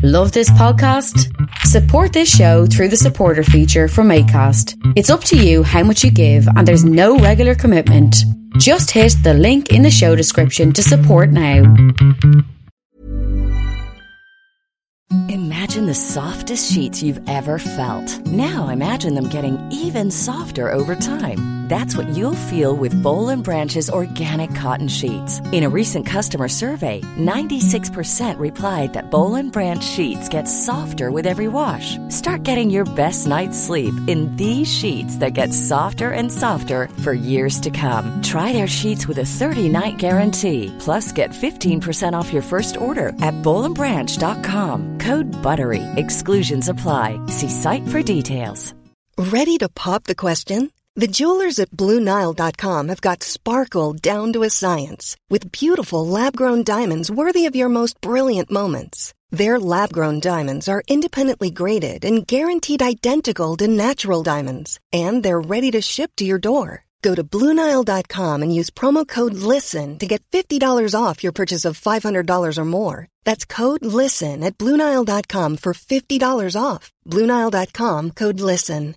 Love this podcast? Support this show through the supporter feature from Acast. It's up to you how much you give, and there's no regular commitment. Just hit the link in the show description to support now. Imagine the softest sheets you've ever felt. Now imagine them getting even softer over time. That's what you'll feel with Boll & Branch's organic cotton sheets. In a recent customer survey, 96% replied that Boll & Branch sheets get softer with every wash. Start getting your best night's sleep in these sheets that get softer and softer for years to come. Try their sheets with a 30-night guarantee. Plus, get 15% off your first order at bollandbranch.com. Code BUTTERY. Exclusions apply. See site for details. Ready to pop the question? The jewelers at BlueNile.com have got sparkle down to a science with beautiful lab-grown diamonds worthy of your most brilliant moments. Their lab-grown diamonds are independently graded and guaranteed identical to natural diamonds, and they're ready to ship to your door. Go to BlueNile.com and use promo code LISTEN to get $50 off your purchase of $500 or more. That's code LISTEN at BlueNile.com for $50 off. BlueNile.com, code LISTEN.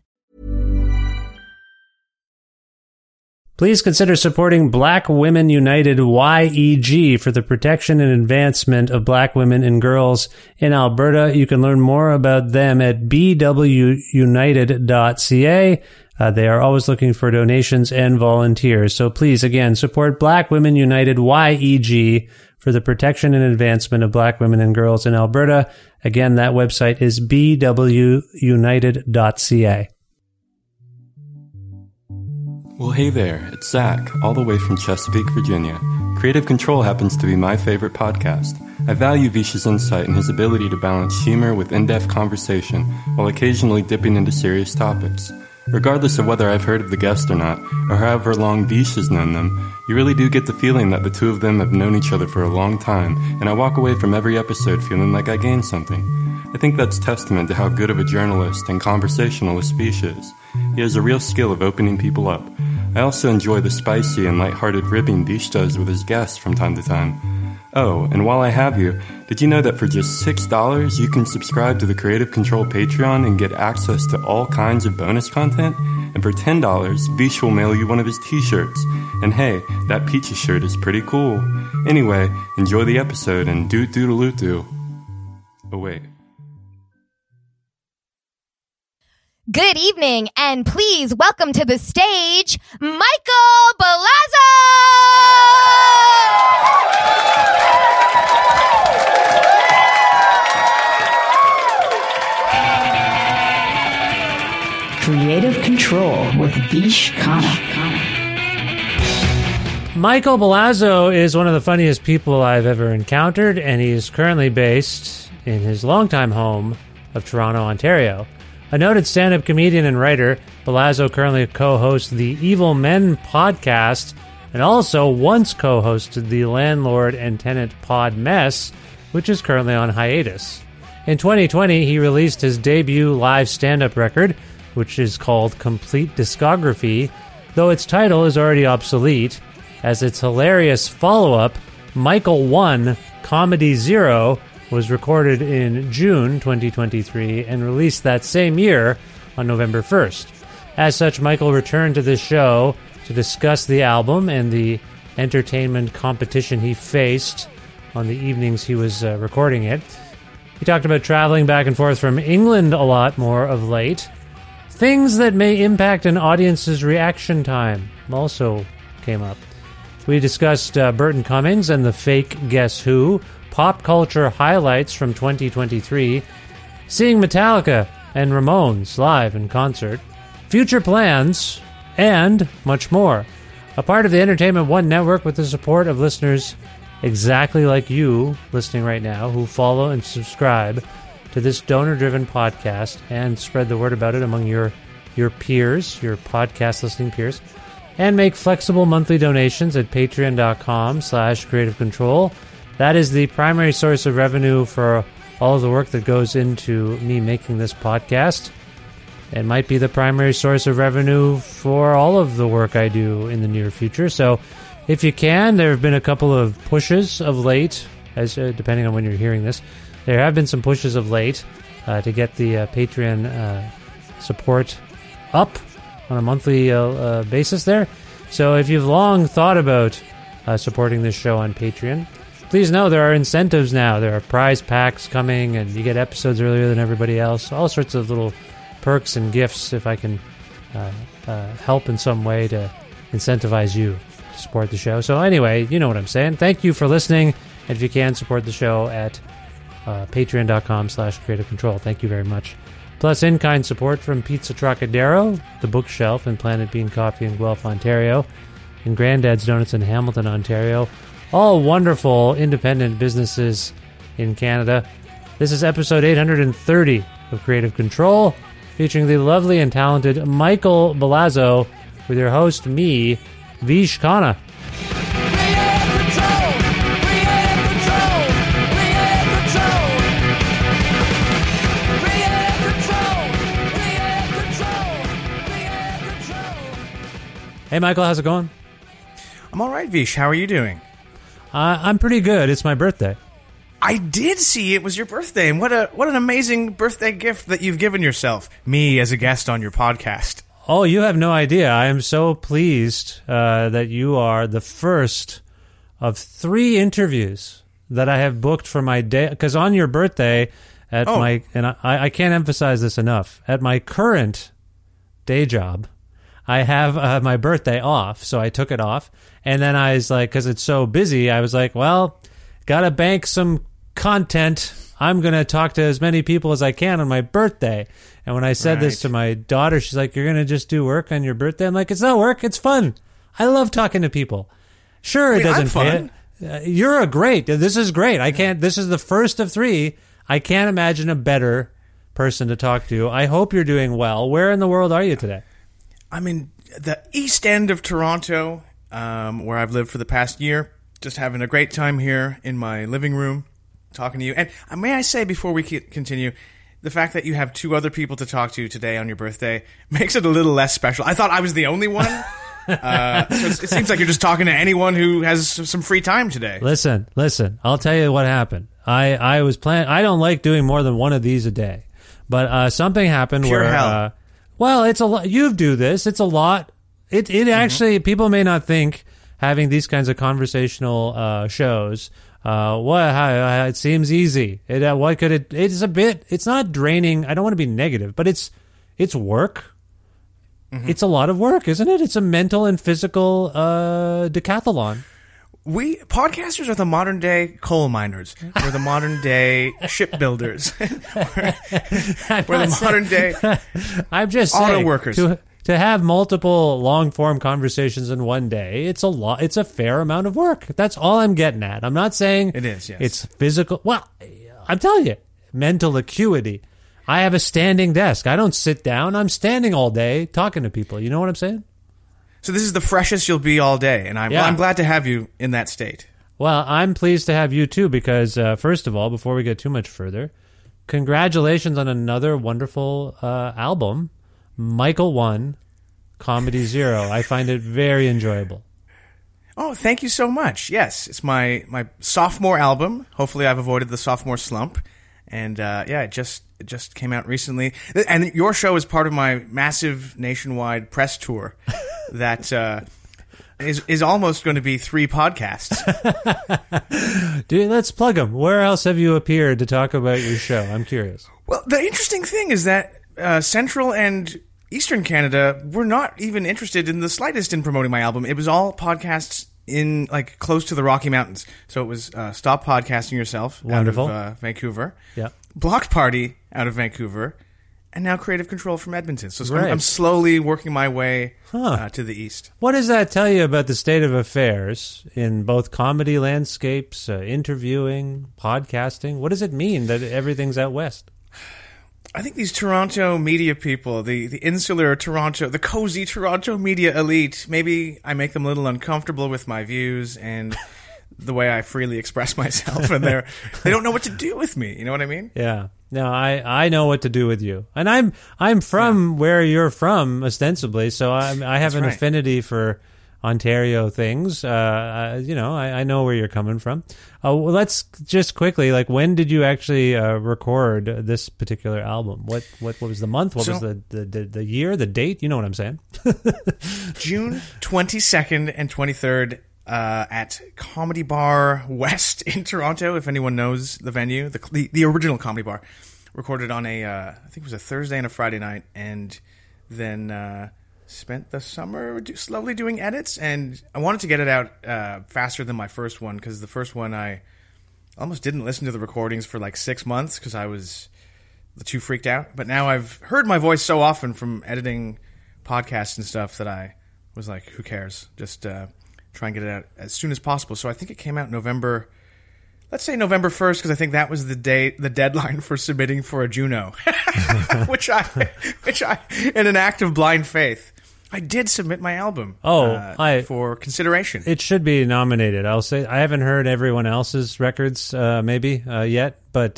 Please consider supporting Black Women United YEG for the protection and advancement of black women and girls in Alberta. You can learn more about them at bwunited.ca. They are always looking for donations and volunteers. So please, again, support Black Women United YEG for the protection and advancement of black women and girls in Alberta. Again, that website is bwunited.ca. Well, hey there, it's Zach, all the way from Chesapeake, Virginia. Creative Control happens to be my favorite podcast. I value Vish's insight and his ability to balance humor with in-depth conversation while occasionally dipping into serious topics. Regardless of whether I've heard of the guest or not, or however long Vish has known them, you really do get the feeling that the two of them have known each other for a long time, and I walk away from every episode feeling like I gained something. I think that's testament to how good of a journalist and conversationalist Vish is. He has a real skill of opening people up. I also enjoy the spicy and lighthearted ribbing Vish does with his guests from time to time. Oh, and while I have you, did you know that for just $6 you can subscribe to the Creative Control Patreon and get access to all kinds of bonus content? And for $10, Vish will mail you one of his t-shirts. And hey, that Peaches shirt is pretty cool. Anyway, enjoy the episode and doot-doodle-oot-doo. Oh wait. Good evening, and please welcome to the stage, Michael Balazzo! Creative Control with Vish Khanna. Michael Balazzo is one of the funniest people I've ever encountered, and he is currently based in his longtime home of Toronto, Ontario. A noted stand-up comedian and writer, Balazzo currently co-hosts the Evil Men podcast and also once co-hosted the Landlord and Tenant Pod Mess, which is currently on hiatus. In 2020, he released his debut live stand-up record, which is called Complete Discography, though its title is already obsolete, as its hilarious follow-up, Michael 1 Comedy Zero, was recorded in June 2023 and released that same year on November 1st. As such, Michael returned to this show to discuss the album and the entertainment competition he faced on the evenings he was recording it. He talked about traveling back and forth from England a lot more of late. Things that may impact an audience's reaction time also came up. We discussed Burton Cummings and the fake Guess Who, pop culture highlights from 2023, seeing Metallica and Ramones live in concert, future plans, and much more. A part of the Entertainment One network with the support of listeners exactly like you listening right now, who follow and subscribe to this donor-driven podcast and spread the word about it among your peers, your podcast listening peers, and make flexible monthly donations at patreon.com/Creative Control. That is the primary source of revenue for all of the work that goes into me making this podcast. It might be the primary source of revenue for all of the work I do in the near future. So if you can, there have been a couple of pushes of late, as depending on when you're hearing this, There have been some pushes of late to get the Patreon support up on a monthly basis there. So if you've long thought about supporting this show on Patreon, please know there are incentives now. There are prize packs coming, and you get episodes earlier than everybody else. All sorts of little perks and gifts if I can help in some way to incentivize you to support the show. So anyway, you know what I'm saying. Thank you for listening. And if you can, support the show at patreon.com/Creative Control. Thank you very much. Plus in-kind support from Pizza Trocadero, The Bookshelf, and Planet Bean Coffee in Guelph, Ontario, and Granddad's Donuts in Hamilton, Ontario. All wonderful independent businesses in Canada. This is episode 830 of Creative Control, featuring the lovely and talented Michael Belazzo, with your host, me, Vish Khanna. Hey, Michael, how's it going? I'm all right, Vish. How are you doing? I'm pretty good. It's my birthday. I did see it was your birthday, and what an amazing birthday gift that you've given yourself. Me as a guest on your podcast. Oh, you have no idea. I am so pleased that you are the first of 3 interviews that I have booked for my day. Because on your birthday, and I can't emphasize this enough, at my current day job, I have my birthday off, so I took it off. And then I was like, because it's so busy, I was like, well, gotta bank some content. I'm going to talk to as many people as I can on my birthday. And when I said this to my daughter, she's like, you're going to just do work on your birthday? I'm like, it's not work, it's fun. I love talking to people. Sure, it doesn't pay. You're a great. This is great. This is the first of 3. I can't imagine a better person to talk to. I hope you're doing well. Where in the world are you today? I'm in the east end of Toronto, where I've lived for the past year. Just having a great time here in my living room, talking to you. And may I say, before we continue, the fact that you have 2 other people to talk to today on your birthday makes it a little less special. I thought I was the only one. So it seems like you're just talking to anyone who has some free time today. Listen. I'll tell you what happened. I was planning. I don't like doing more than one of these a day, but something happened Pure where. Hell. Well, it's a lot. You do this. It's a lot. It actually, people may not think having these kinds of conversational shows, it seems easy. It's not draining. I don't want to be negative, but it's work. Mm-hmm. It's a lot of work, isn't it? It's a mental and physical decathlon. We podcasters are the modern day coal miners. We're the modern day shipbuilders. we're the modern day I'm just auto saying, workers. To have multiple long form conversations in one day, it's a lot. It's a fair amount of work. That's all I'm getting at. I'm not saying it is. Yes. It's physical. Well, I'm telling you, mental acuity. I have a standing desk. I don't sit down. I'm standing all day talking to people. You know what I'm saying? So this is the freshest you'll be all day, and I'm glad to have you in that state. Well, I'm pleased to have you too, because first of all, before we get too much further, congratulations on another wonderful album, Michael 1, Comedy 0. I find it very enjoyable. Oh, thank you so much. Yes, it's my sophomore album. Hopefully I've avoided the sophomore slump. And it just came out recently. And your show is part of my massive nationwide press tour that is almost going to be 3 podcasts. Dude, let's plug them. Where else have you appeared to talk about your show? I'm curious. Well, the interesting thing is that Central and Eastern Canada were not even interested in the slightest in promoting my album. It was all podcasts in close to the Rocky Mountains. So it was Stop Podcasting Yourself Wonderful. out of Vancouver. Yeah. Block Party out of Vancouver. And now Creative Control from Edmonton. So right. I'm slowly working my way to the east. What does that tell you about the state of affairs in both comedy landscapes, interviewing, podcasting? What does it mean that everything's out west? I think these Toronto media people, the insular Toronto, the cozy Toronto media elite, maybe I make them a little uncomfortable with my views and the way I freely express myself, and they don't know what to do with me. You know what I mean? Yeah. No, I know what to do with you, and I'm from where you're from, ostensibly. So I have an affinity for Ontario things. I know where you're coming from. Well, let's just quickly, when did you actually record this particular album? What was the month? What was the year, the date? You know what I'm saying? June 22nd and 23rd at Comedy Bar West in Toronto, if anyone knows the venue, the original Comedy Bar. Recorded on I think it was a Thursday and a Friday night, and then spent the summer slowly doing edits, and I wanted to get it out faster than my first one, because the first one I almost didn't listen to the recordings for 6 months because I was too freaked out. But now I've heard my voice so often from editing podcasts and stuff that I was like, who cares? Just try and get it out as soon as possible. So I think it came out November 1st, because I think that was the deadline for submitting for a Juno, which I, in an act of blind faith, I did submit my album. For consideration. It should be nominated. I'll say I haven't heard everyone else's records yet, but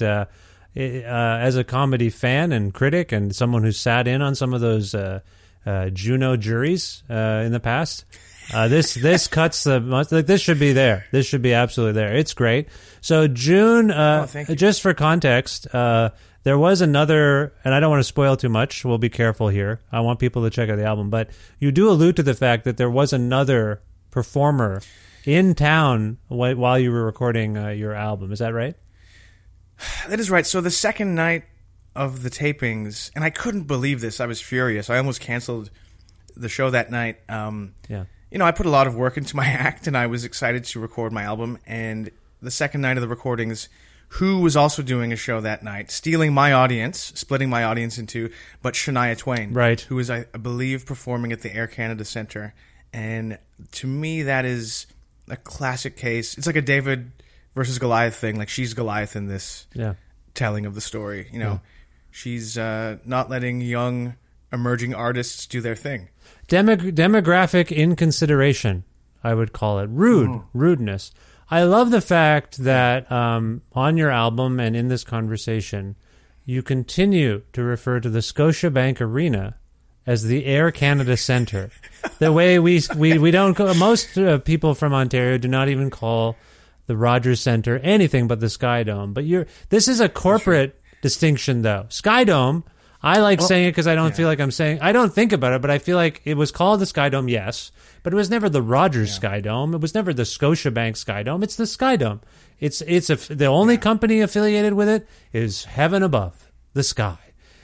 as a comedy fan and critic and someone who sat in on some of those Juno juries in the past. This cuts the most. This should be there. This should be absolutely there. It's great. So June, just for context, there was another, and I don't want to spoil too much. We'll be careful here. I want people to check out the album, but you do allude to the fact that there was another performer in town while you were recording your album. Is that right? That is right. So the second night of the tapings, and I couldn't believe this. I was furious. I almost canceled the show that night. I put a lot of work into my act, and I was excited to record my album. And the second night of the recordings, who was also doing a show that night, stealing my audience, splitting my audience into, but Shania Twain, right, who is, I believe, performing at the Air Canada Centre. And to me, that is a classic case. It's like a David versus Goliath thing. She's Goliath in this telling of the story. She's not letting young emerging artists do their thing. Demographic inconsideration, I would call it. Rudeness. I love the fact that on your album and in this conversation, you continue to refer to the Scotiabank Arena as the Air Canada Centre. The way we don't most people from Ontario do not even call the Rogers Centre anything but the Sky Dome. But this is a corporate distinction, though. Sky Dome. I like saying it because I don't feel like I'm saying... I don't think about it, but I feel like it was called the Sky Dome, yes, but it was never the Rogers Sky Dome. It was never the Scotiabank Sky Dome. It's the Sky Dome. The only company affiliated with it is Heaven Above, the sky.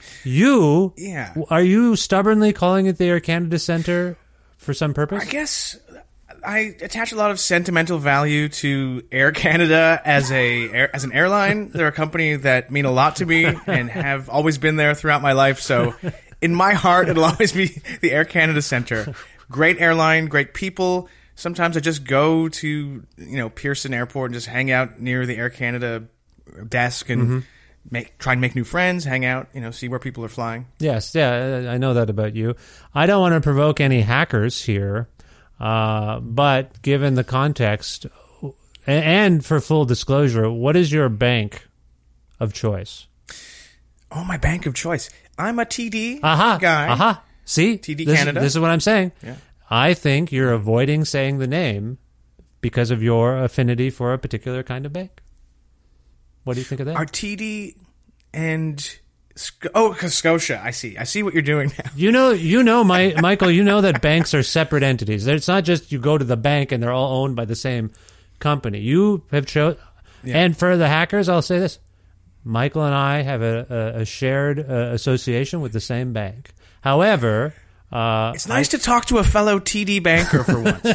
Are you stubbornly calling it the Air Canada Centre for some purpose? I guess I attach a lot of sentimental value to Air Canada as an airline. They're a company that mean a lot to me and have always been there throughout my life. So in my heart, it'll always be the Air Canada Centre. Great airline, great people. Sometimes I just go to Pearson Airport and just hang out near the Air Canada desk and try and make new friends, hang out, see where people are flying. Yes, I know that about you. I don't want to provoke any hackers here. But given the context, and for full disclosure, what is your bank of choice? Oh, my bank of choice. I'm a TD guy. See? TD Canada. This is what I'm saying. Yeah. I think you're avoiding saying the name because of your affinity for a particular kind of bank. What do you think of that? Are TD and... Scotia. I see what you're doing now. Michael, you know that banks are separate entities. It's not just you go to the bank and they're all owned by the same company. You have chosen, and for the hackers, I'll say this. Michael and I have a shared association with the same bank. However... it's nice to talk to a fellow TD banker for once.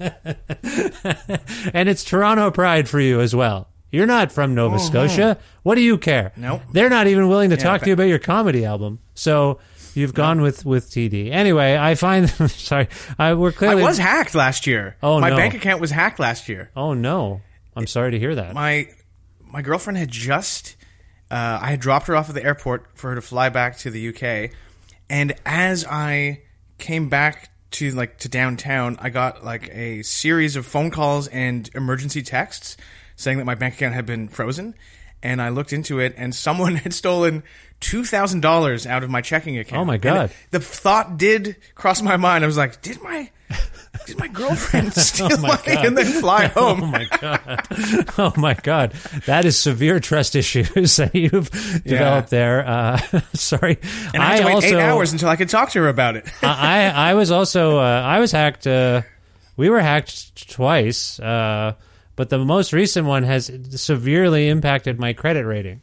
And it's Toronto pride for you as well. You're not from Nova Scotia. What do you care? Nope. They're not even willing to talk to you about your comedy album. So you've gone with TD. Anyway, I find... sorry. We're clearly... I was hacked last year. My bank account was hacked last year. Oh, no. I'm sorry to hear that. My girlfriend had just... I had dropped her off at the airport for her to fly back to the UK. And as I came back to downtown, I got a series of phone calls and emergency texts saying that my bank account had been frozen, and I looked into it, and someone had stolen $2,000 out of my checking account. Oh my God! The thought did cross my mind. I was like, did my Is my girlfriend steal money and then fly home? Oh my god! Oh my god! That is severe trust issues that you've developed there. Sorry, and I had to wait 8 hours until I could talk to her about it. I was also I was hacked. We were hacked twice, but the most recent one has severely impacted my credit rating.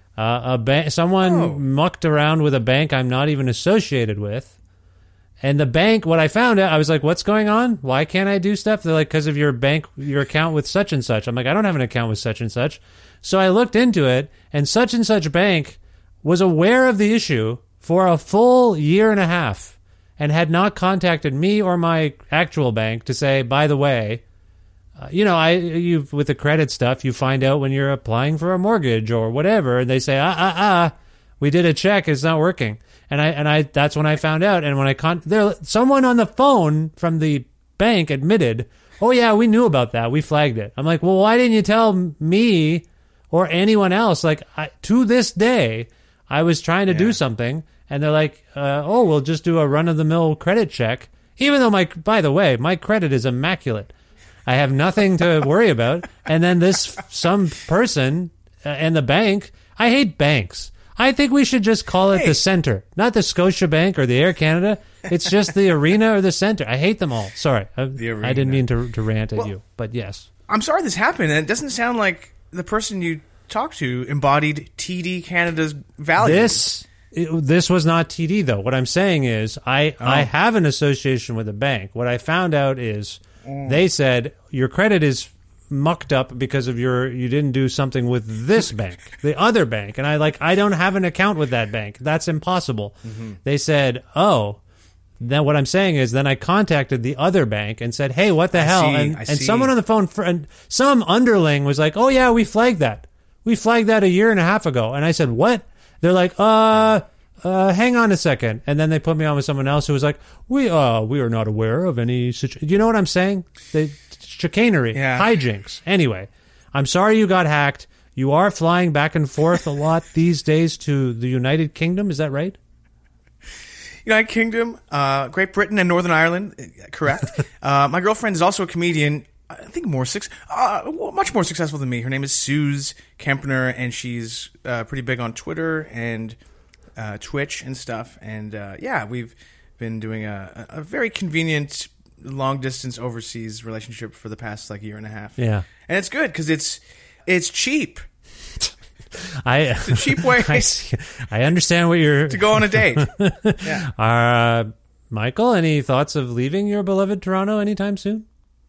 Someone mucked around with a bank I'm not even associated with. And the bank, what I found out, I was like, what's going on? Why can't I do stuff? They're like, because of your account with such and such. I'm like, I don't have an account with such and such. So I looked into it, and such bank was aware of the issue for a full year and a half and had not contacted me or my actual bank to say, by the way, you with the credit stuff, you find out when you're applying for a mortgage or whatever, and they say, we did a check, it's not working. And I that's when I found out. And when someone on the phone from the bank admitted, oh yeah, we knew about that. We flagged it. I'm like, well, why didn't you tell me or anyone else? Like, to this day, I was trying to do something, and they're like, we'll just do a run-of-the-mill credit check. Even though by the way, my credit is immaculate. I have nothing to worry about. And then some person and the bank, I hate banks. I think we should just call it the center, not the Scotiabank or the Air Canada. It's just the arena or the center. I hate them all. Sorry. I didn't mean to rant at you, but yes. I'm sorry this happened, and it doesn't sound like the person you talked to embodied TD Canada's values. This was not TD, though. What I'm saying is I have an association with a bank. What I found out is they said your credit is mucked up because of you didn't do something with this bank, the other bank. And I don't have an account with that bank. That's impossible. Mm-hmm. They said, then what I'm saying is then I contacted the other bank and said, hey, what the hell? And someone on the phone, and some underling was like, oh yeah, we flagged that. We flagged that a year and a half ago. And I said, what? They're like, hang on a second. And then they put me on with someone else who was like, we are not aware of any situation. You know what I'm saying? Chicanery, hijinks. Anyway, I'm sorry you got hacked. You are flying back and forth a lot these days to the United Kingdom. Is that right? United Kingdom, Great Britain, and Northern Ireland. Correct. My girlfriend is also a comedian. I think much more successful than me. Her name is Suze Kempner, and she's pretty big on Twitter and Twitch and stuff. And we've been doing a very convenient long-distance overseas relationship for the past year and a half. Yeah. And it's good because it's cheap. It's a cheap way I understand what you're... to go on a date. Yeah. Michael, any thoughts of leaving your beloved Toronto anytime soon?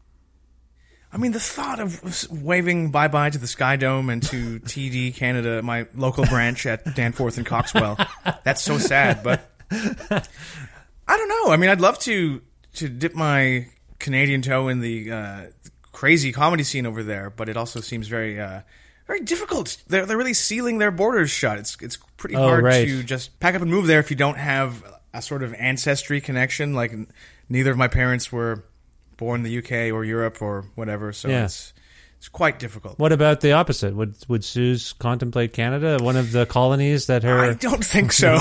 I mean, the thought of waving bye-bye to the Sky Dome and to TD Canada, my local branch at Danforth and Coxwell, that's so sad. But I don't know. I mean, I'd love to dip my Canadian toe in the crazy comedy scene over there, but it also seems very very difficult. They're really sealing their borders shut. It's pretty hard to just pack up and move there if you don't have a sort of ancestry connection. Like, neither of my parents were born in the UK or Europe or whatever, so it's quite difficult. What about the opposite? Would Suze contemplate Canada, one of the colonies that her... I don't think so.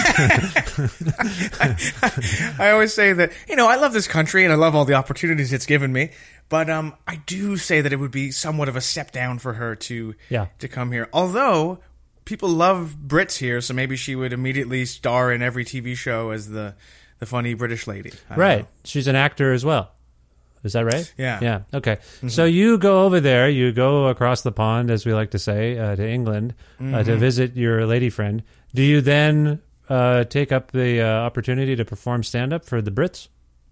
I always say that, I love this country and I love all the opportunities it's given me, but I do say that it would be somewhat of a step down for her to come here. Although people love Brits here, so maybe she would immediately star in every TV show as the funny British lady. Right. She's an actor as well. Is that right? Yeah. Yeah. Okay. Mm-hmm. So you go over there, you go across the pond, as we like to say, to England, to visit your lady friend. Do you then take up the opportunity to perform stand-up for the Brits?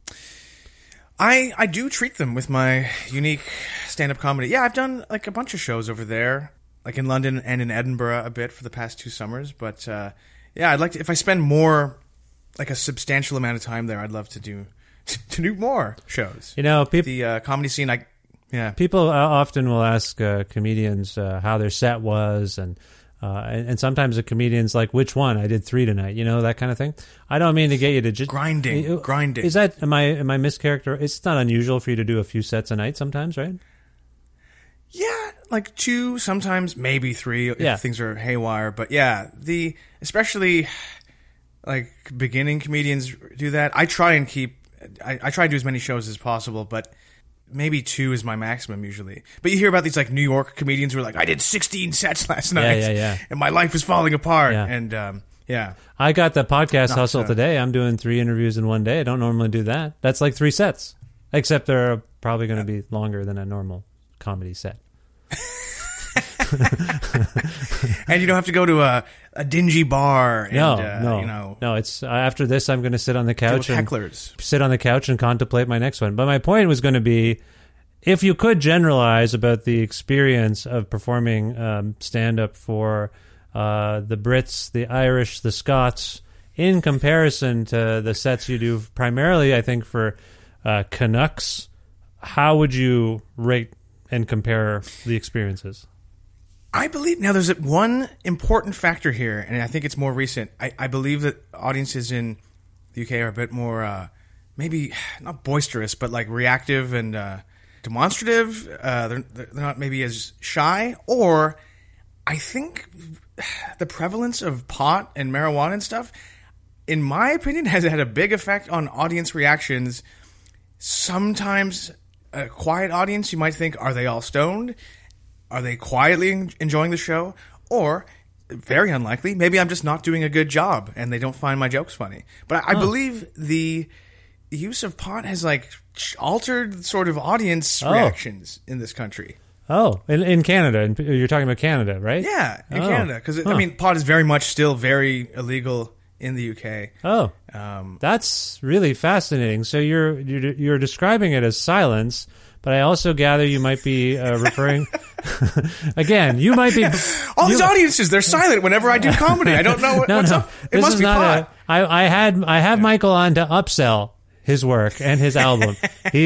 I do treat them with my unique stand-up comedy. Yeah, I've done a bunch of shows over there, like in London and in Edinburgh a bit for the past 2 summers. But I'd like to, if I spend more, a substantial amount of time there, I'd love to do more shows. The comedy scene. People often will ask comedians how their set was, and sometimes the comedian's like, "Which one? I did 3 tonight." That kind of thing. I don't mean to get you to just grinding. Is that am I mischaracter? It's not unusual for you to do a few sets a night sometimes, right? Yeah, 2, sometimes maybe 3 if things are haywire. But especially beginning comedians do that. I try and keep I try to do as many shows as possible, but maybe 2 is my maximum usually. But you hear about these like New York comedians who are like, I did 16 sets last night, and my life is falling apart. Yeah. And I got the podcast hustle today. I'm doing 3 interviews in one day. I don't normally do that. That's like 3 sets, except they're probably going to be longer than a normal comedy set. And you don't have to go to a dingy bar. And, no. It's after this, I'm going to sit on the couch and hecklers. Sit on the couch and contemplate my next one. But my point was going to be, if you could generalize about the experience of performing stand-up for the Brits, the Irish, the Scots, in comparison to the sets you do primarily, I think, for Canucks, how would you rate and compare the experiences? I believe now there's one important factor here, and I think it's more recent. I believe that audiences in the UK are a bit more, maybe not boisterous, but like reactive and demonstrative. They're not maybe as shy, or I think the prevalence of pot and marijuana and stuff, in my opinion, has had a big effect on audience reactions. Sometimes a quiet audience, you might think, are they all stoned? Are they quietly enjoying the show? Or, very unlikely, maybe I'm just not doing a good job and they don't find my jokes funny. But I believe the use of pot has like altered sort of audience reactions in this country. Oh, in Canada. You're talking about Canada, right? Yeah, in Canada. Because, I mean, pot is very much still very illegal in the UK. Oh, that's really fascinating. So you're describing it as silence, but I also gather you might be referring... Again, you might be... All these audiences, they're silent whenever I do comedy. I don't know what's up. It must be pot. I have Michael on to upsell his work and his album.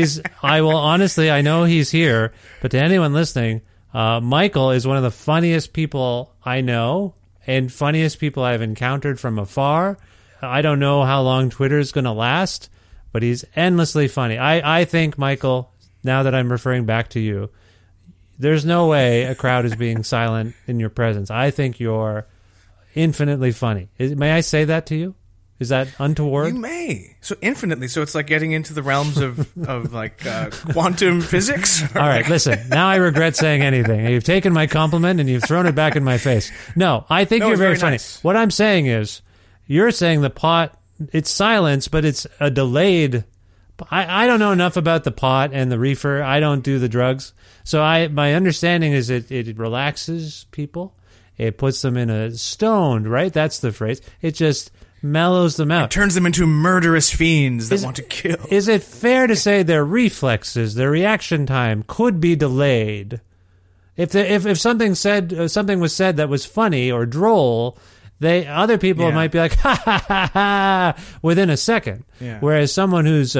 I know he's here, but to anyone listening, Michael is one of the funniest people I know and funniest people I've encountered from afar. I don't know how long Twitter's going to last, but he's endlessly funny. I think, Michael, now that I'm referring back to you, there's no way a crowd is being silent in your presence. I think you're infinitely funny. May I say that to you? Is that untoward? You may. So infinitely. So it's like getting into the realms of like quantum physics? All right, listen. Now I regret saying anything. You've taken my compliment and you've thrown it back in my face. No, I think you're very funny. Nice. What I'm saying is, you're saying the pot, it's silence, but it's a delayed... I don't know enough about the pot and the reefer. I don't do the drugs. So my understanding is it relaxes people. It puts them in a stoned, right? That's the phrase. It just mellows them out. It turns them into murderous fiends that want to kill. Is it fair to say their reflexes, their reaction time could be delayed? If something was said that was funny or droll, other people might be like, ha, ha, ha, ha, within a second. Yeah. Whereas someone who's,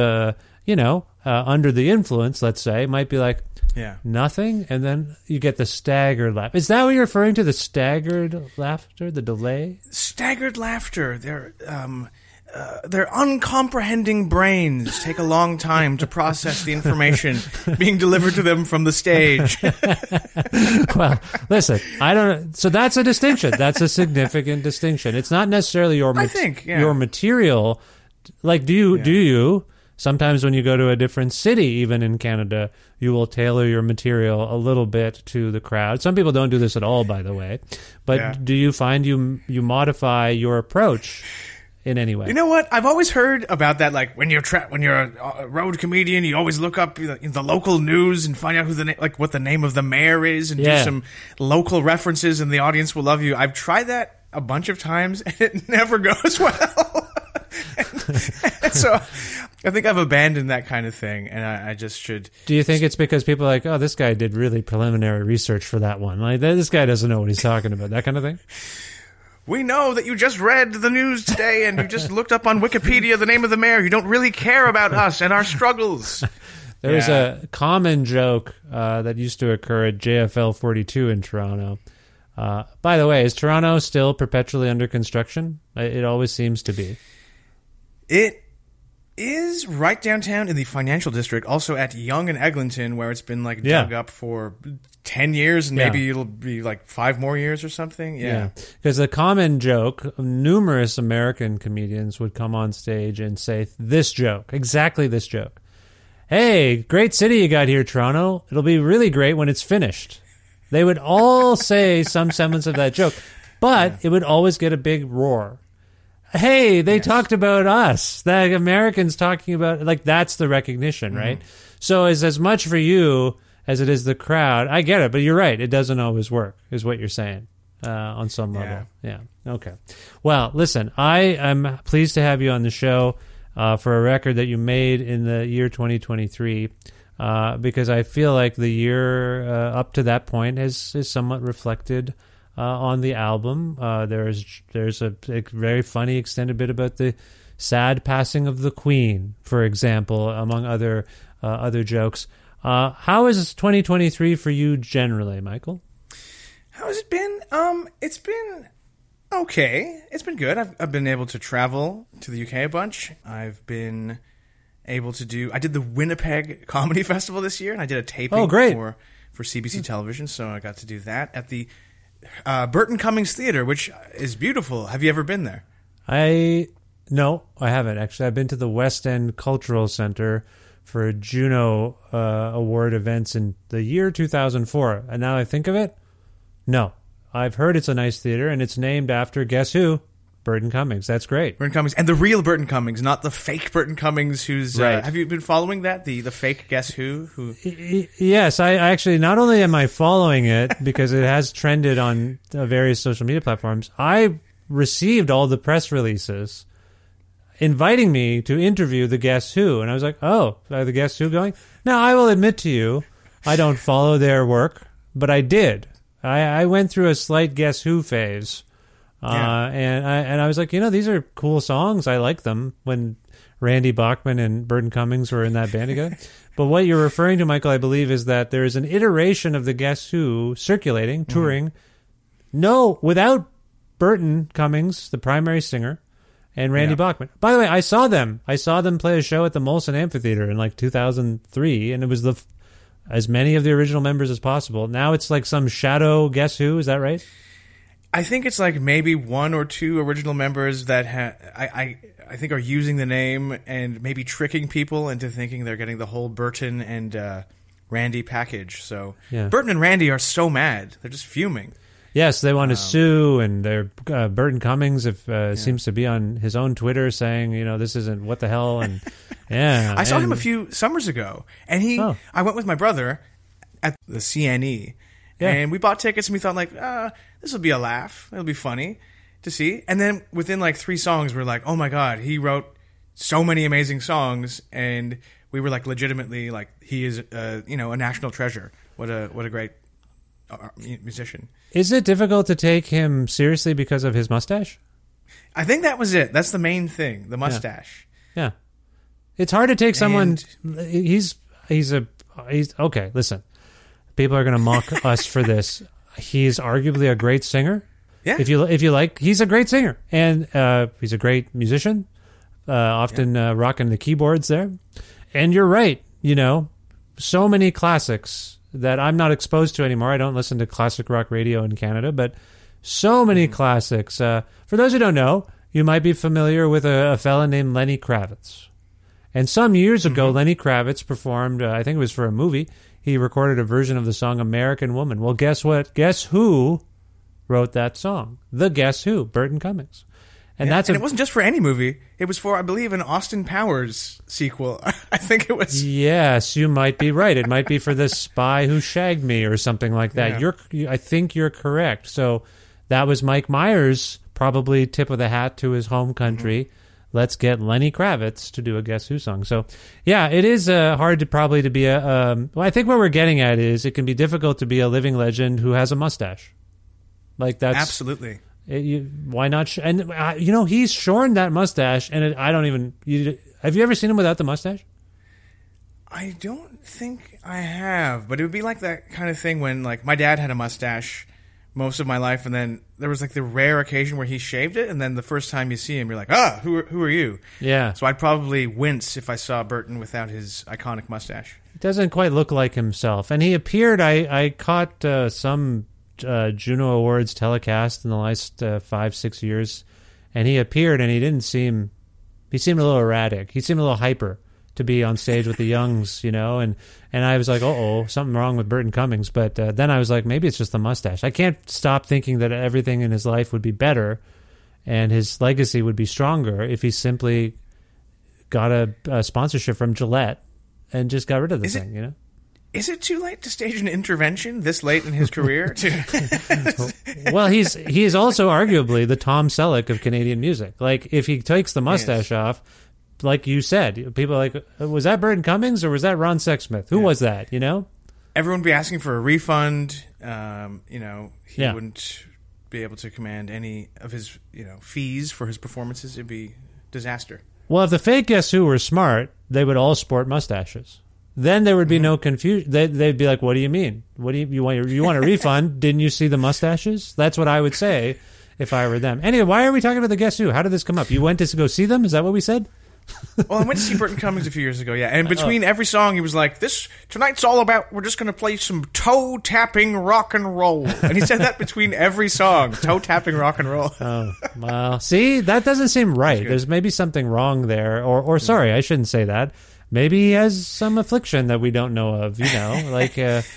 under the influence, let's say, might be like, nothing. And then you get the staggered laugh. Is that what you're referring to? The staggered laughter, the delay? Staggered laughter. Their uncomprehending brains take a long time to process the information being delivered to them from the stage. Well, listen, I don't. So that's a distinction. That's a significant distinction. It's not necessarily your material. Like, do you sometimes when you go to a different city, even in Canada, you will tailor your material a little bit to the crowd. Some people don't do this at all, by the way. But do you find you modify your approach in any way? You know what? I've always heard about that. Like when you're a road comedian, you always look up the local news and find out what the name of the mayor is, and do some local references, and the audience will love you. I've tried that a bunch of times, and it never goes well. and so I think I've abandoned that kind of thing, and I just should. Do you think it's because people are like, oh, this guy did really preliminary research for that one? Like, this guy doesn't know what he's talking about, that kind of thing? We know that you just read the news today and you just looked up on Wikipedia the name of the mayor. You don't really care about us and our struggles. There was a common joke that used to occur at JFL 42 in Toronto. By the way, is Toronto still perpetually under construction? It always seems to be. It is right downtown in the financial district, also at Yonge and Eglinton, where it's been like dug up for 10 years, and maybe it'll be like 5 more years or something. Yeah. Because the common joke, numerous American comedians would come on stage and say this joke, exactly this joke. Hey, great city you got here, Toronto. It'll be really great when it's finished. They would all say some semblance of that joke, but it would always get a big roar. Hey, they talked about us. The Americans talking about, like, that's the recognition, right? So it's as much for you as it is the crowd. I get it, but you're right. It doesn't always work, is what you're saying, on some level. Yeah. Okay. Well, listen, I am pleased to have you on the show for a record that you made in the year 2023, because I feel like the year up to that point is somewhat reflected on the album. There's a very funny extended bit about the sad passing of the Queen, for example, among other jokes. How is 2023 for you generally, Michael? How has it been? It's been okay. It's been good. I've been able to travel to the UK a bunch. I've been able to I did the Winnipeg Comedy Festival this year, and I did a taping for CBC Television, so I got to do that at the Burton Cummings Theater, which is beautiful. Have you ever been there? No, I haven't, actually. I've been to the West End Cultural Center for Juno Award events in the year 2004. And now I think of it, no. I've heard it's a nice theater, and it's named after, guess who? Burton Cummings. That's great. Burton Cummings. And the real Burton Cummings, not the fake Burton Cummings who's... Right. Have you been following that? The fake Guess Who? Yes, I actually, not only am I following it, because it has trended on various social media platforms, I received all the press releases inviting me to interview the Guess Who. And I was like, oh, are the Guess Who going? Now, I will admit to you, I don't follow their work, but I did. I went through a slight Guess Who phase. And I was like, these are cool songs. I like them, when Randy Bachman and Burton Cummings were in that band together. But what you're referring to, Michael, I believe, is that there is an iteration of the Guess Who circulating, touring, without Burton Cummings, the primary singer, and Randy Bachman. By the way, I saw them play a show at the Molson Amphitheater in like 2003, and it was as many of the original members as possible. Now it's like some shadow Guess Who. Is that right? I think it's like maybe 1 or 2 original members that I think are using the name and maybe tricking people into thinking they're getting the whole Burton and Randy package. So Burton and Randy are so mad. They're just fuming. Yes, they want to sue, and they're Burton Cummings seems to be on his own Twitter saying, this isn't what the hell. And I saw him a few summers ago, and I went with my brother at the CNE. Yeah. And we bought tickets, and we thought, like, this will be a laugh. It'll be funny to see. And then within, like, 3 songs, we're like, oh, my God, he wrote so many amazing songs. And we were, like, legitimately, like, he is, a national treasure. What a great musician. Is it difficult to take him seriously because of his mustache? I think that was it. That's the main thing, the mustache. Yeah. It's hard to take someone... He's okay, listen. People are going to mock us for this. He's arguably a great singer. Yeah. If you like, he's a great singer, and he's a great musician. Often rocking the keyboards there. And you're right. So many classics that I'm not exposed to anymore. I don't listen to classic rock radio in Canada, but so many classics. For those who don't know, you might be familiar with a fella named Lenny Kravitz. And some years ago, Lenny Kravitz performed, I think it was for a movie. He recorded a version of the song American Woman. Well, guess what? Guess who wrote that song? The Guess Who, Burton Cummings. And it wasn't just for any movie. It was for, I believe, an Austin Powers sequel. I think it was. Yes, you might be right. It might be for The Spy Who Shagged Me or something like that. Yeah. I think you're correct. So that was Mike Myers, probably tip of the hat to his home country. Let's get Lenny Kravitz to do a Guess Who song. So, yeah, it is hard to be a... I think what we're getting at is it can be difficult to be a living legend who has a mustache. Like, that's... Absolutely. Why not? And, he's shorn that mustache, and I don't even... have you ever seen him without the mustache? I don't think I have, but it would be like that kind of thing when, like, my dad had a mustache most of my life, and then there was like the rare occasion where he shaved it, and then the first time you see him, you're like, who are you? Yeah. So I'd probably wince if I saw Burton without his iconic mustache. He doesn't quite look like himself. And he appeared, I caught some Juno Awards telecast in the last 5-6 years, and he appeared, and he seemed a little erratic. He seemed a little hyper to be on stage with the Youngs, you know, and I was like, something wrong with Burton Cummings. But then I was like, maybe it's just the mustache. I can't stop thinking that everything in his life would be better and his legacy would be stronger if he simply got a sponsorship from Gillette and just got rid of the thing, you know? Is it too late to stage an intervention this late in his career? Well, he is also arguably the Tom Selleck of Canadian music. Like, if he takes the mustache off, like you said, people are like, was that Burton Cummings or was that Ron Sexsmith? Who was that, you know? Everyone would be asking for a refund. You know, he wouldn't be able to command any of his, fees for his performances. It'd be disaster. Well, if the fake Guess Who were smart, they would all sport mustaches. Then there would be no confusion. They'd be like, what do you mean? What do you want a refund? Didn't you see the mustaches? That's what I would say if I were them. Anyway, why are we talking about the Guess Who? How did this come up? You went to go see them? Is that what we said? Well, I went to see Burton Cummings a few years ago, yeah. And between every song, he was like, tonight's all about, we're just going to play some toe-tapping rock and roll. And he said that between every song, toe-tapping rock and roll. Oh, well, see, that doesn't seem right. There's maybe something wrong there. Or sorry, I shouldn't say that. Maybe he has some affliction that we don't know of, you know? Like,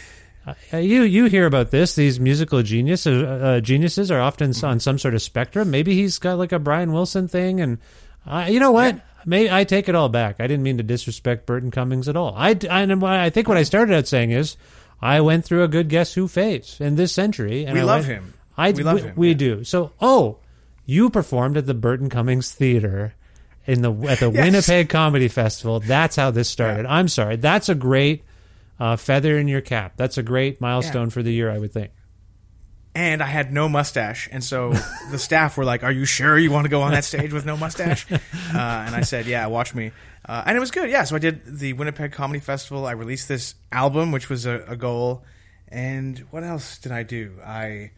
you hear about this. These musical geniuses are often on some sort of spectrum. Maybe he's got like a Brian Wilson thing, and you know what? Yeah. Maybe I take it all back. I didn't mean to disrespect Burton Cummings at all. I think what I started out saying is I went through a good Guess Who phase in this century. And we love him. We do. So, you performed at the Burton Cummings Theater at the Winnipeg Comedy Festival. That's how this started. Yeah. I'm sorry. That's a great feather in your cap. That's a great milestone for the year, I would think. And I had no mustache, and so the staff were like, "Are you sure you want to go on that stage with no mustache?" And I said, "Yeah, watch me." And it was good. Yeah, so I did the Winnipeg Comedy Festival. I released this album, which was a goal. And what else did I do? I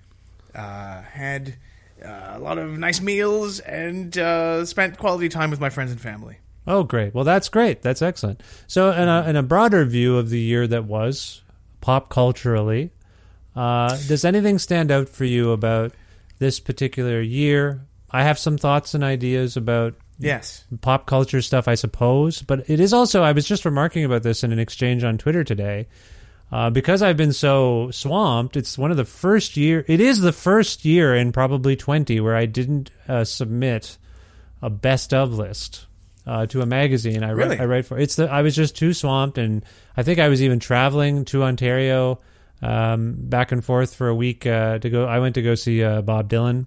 had a lot of nice meals and spent quality time with my friends and family. Oh, great. Well, that's great. That's excellent. So in a broader view of the year that was, pop culturally, does anything stand out for you about this particular year? I have some thoughts and ideas about pop culture stuff, I suppose. But it is also, I was just remarking about this in an exchange on Twitter today. Because I've been so swamped, it is the first year in probably 20 where I didn't submit a best of list to a magazine. I write for. I was just too swamped, and I think I was even traveling to Ontario back and forth for a week to go. I went to go see Bob Dylan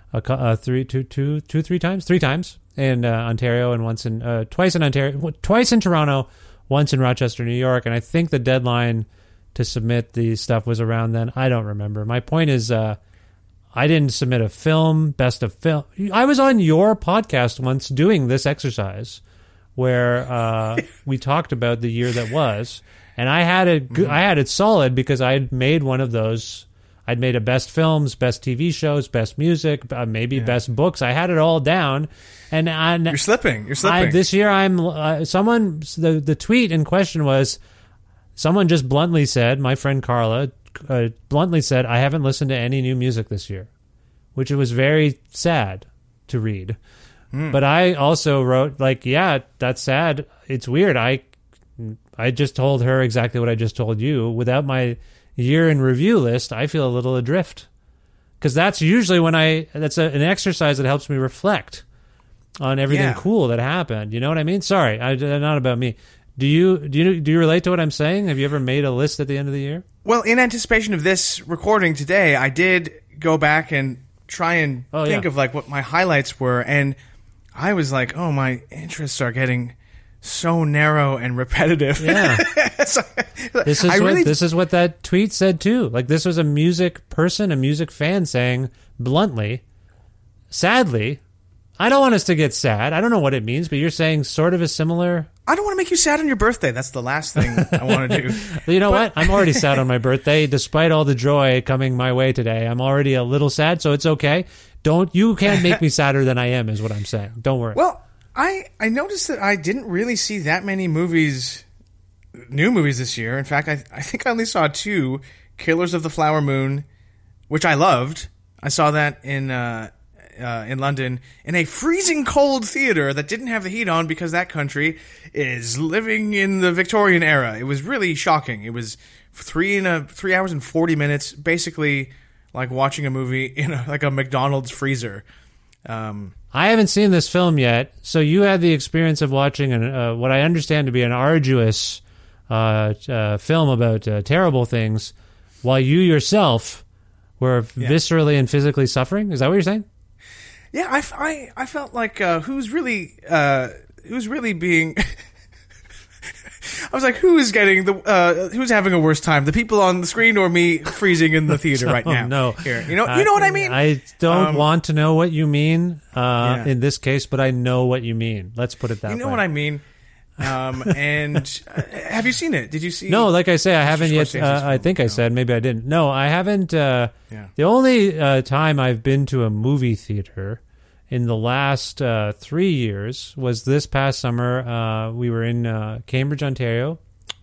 three times in Ontario, and twice in Ontario, twice in Toronto, once in Rochester, New York. And I think the deadline to submit the stuff was around then. I don't remember. My point is, I didn't submit a film, best of film. I was on your podcast once doing this exercise where we talked about the year that was, and I had it solid because I had made one of those. I'd made a best films, best TV shows, best music, maybe best books. I had it all down, and you're slipping. This year, the tweet in question was, someone just bluntly said, my friend Carla bluntly said, I haven't listened to any new music this year, which it was very sad to read. But I also wrote, that's sad. It's weird. I just told her exactly what I just told you. Without my year in review list, I feel a little adrift. Because that's usually that's an exercise that helps me reflect on everything cool that happened. You know what I mean? Sorry, not about me. Do you relate to what I'm saying? Have you ever made a list at the end of the year? Well, in anticipation of this recording today, I did go back and try and think of what my highlights were, and I was like, oh, my interests are getting so narrow and repetitive. Yeah. This is what that tweet said too. This was a music person, a music fan saying bluntly, sadly, I don't want us to get sad. I don't know what it means, but you're saying sort of a similar I don't want to make you sad on your birthday. That's the last thing I want to do. You know what? I'm already sad on my birthday, despite all the joy coming my way today. I'm already a little sad, so it's okay. You can't make me sadder than I am, is what I'm saying. Don't worry. Well, I noticed that I didn't really see that many new movies this year. In fact, I think I only saw 2, Killers of the Flower Moon, which I loved. I saw that in London in a freezing cold theater that didn't have the heat on because that country is living in the Victorian era. It was really shocking. It was 3 hours and 40 minutes, basically like watching a movie in a McDonald's freezer. I haven't seen this film yet, so you had the experience of watching what I understand to be an arduous film about terrible things, while you yourself were viscerally and physically suffering. Is that what you're saying? Yeah, I felt like who's really being. I was like, who's having a worse time? The people on the screen or me freezing in the theater right now? No, here, you know what I mean. I don't want to know what you mean in this case, but I know what you mean. Let's put it that way. You know what I mean. And have you seen it? Did you see? No, like I say, I haven't yet. I think I said, maybe I didn't. No, I haven't. The only time I've been to a movie theater in the last 3 years was this past summer. We were in Cambridge, Ontario.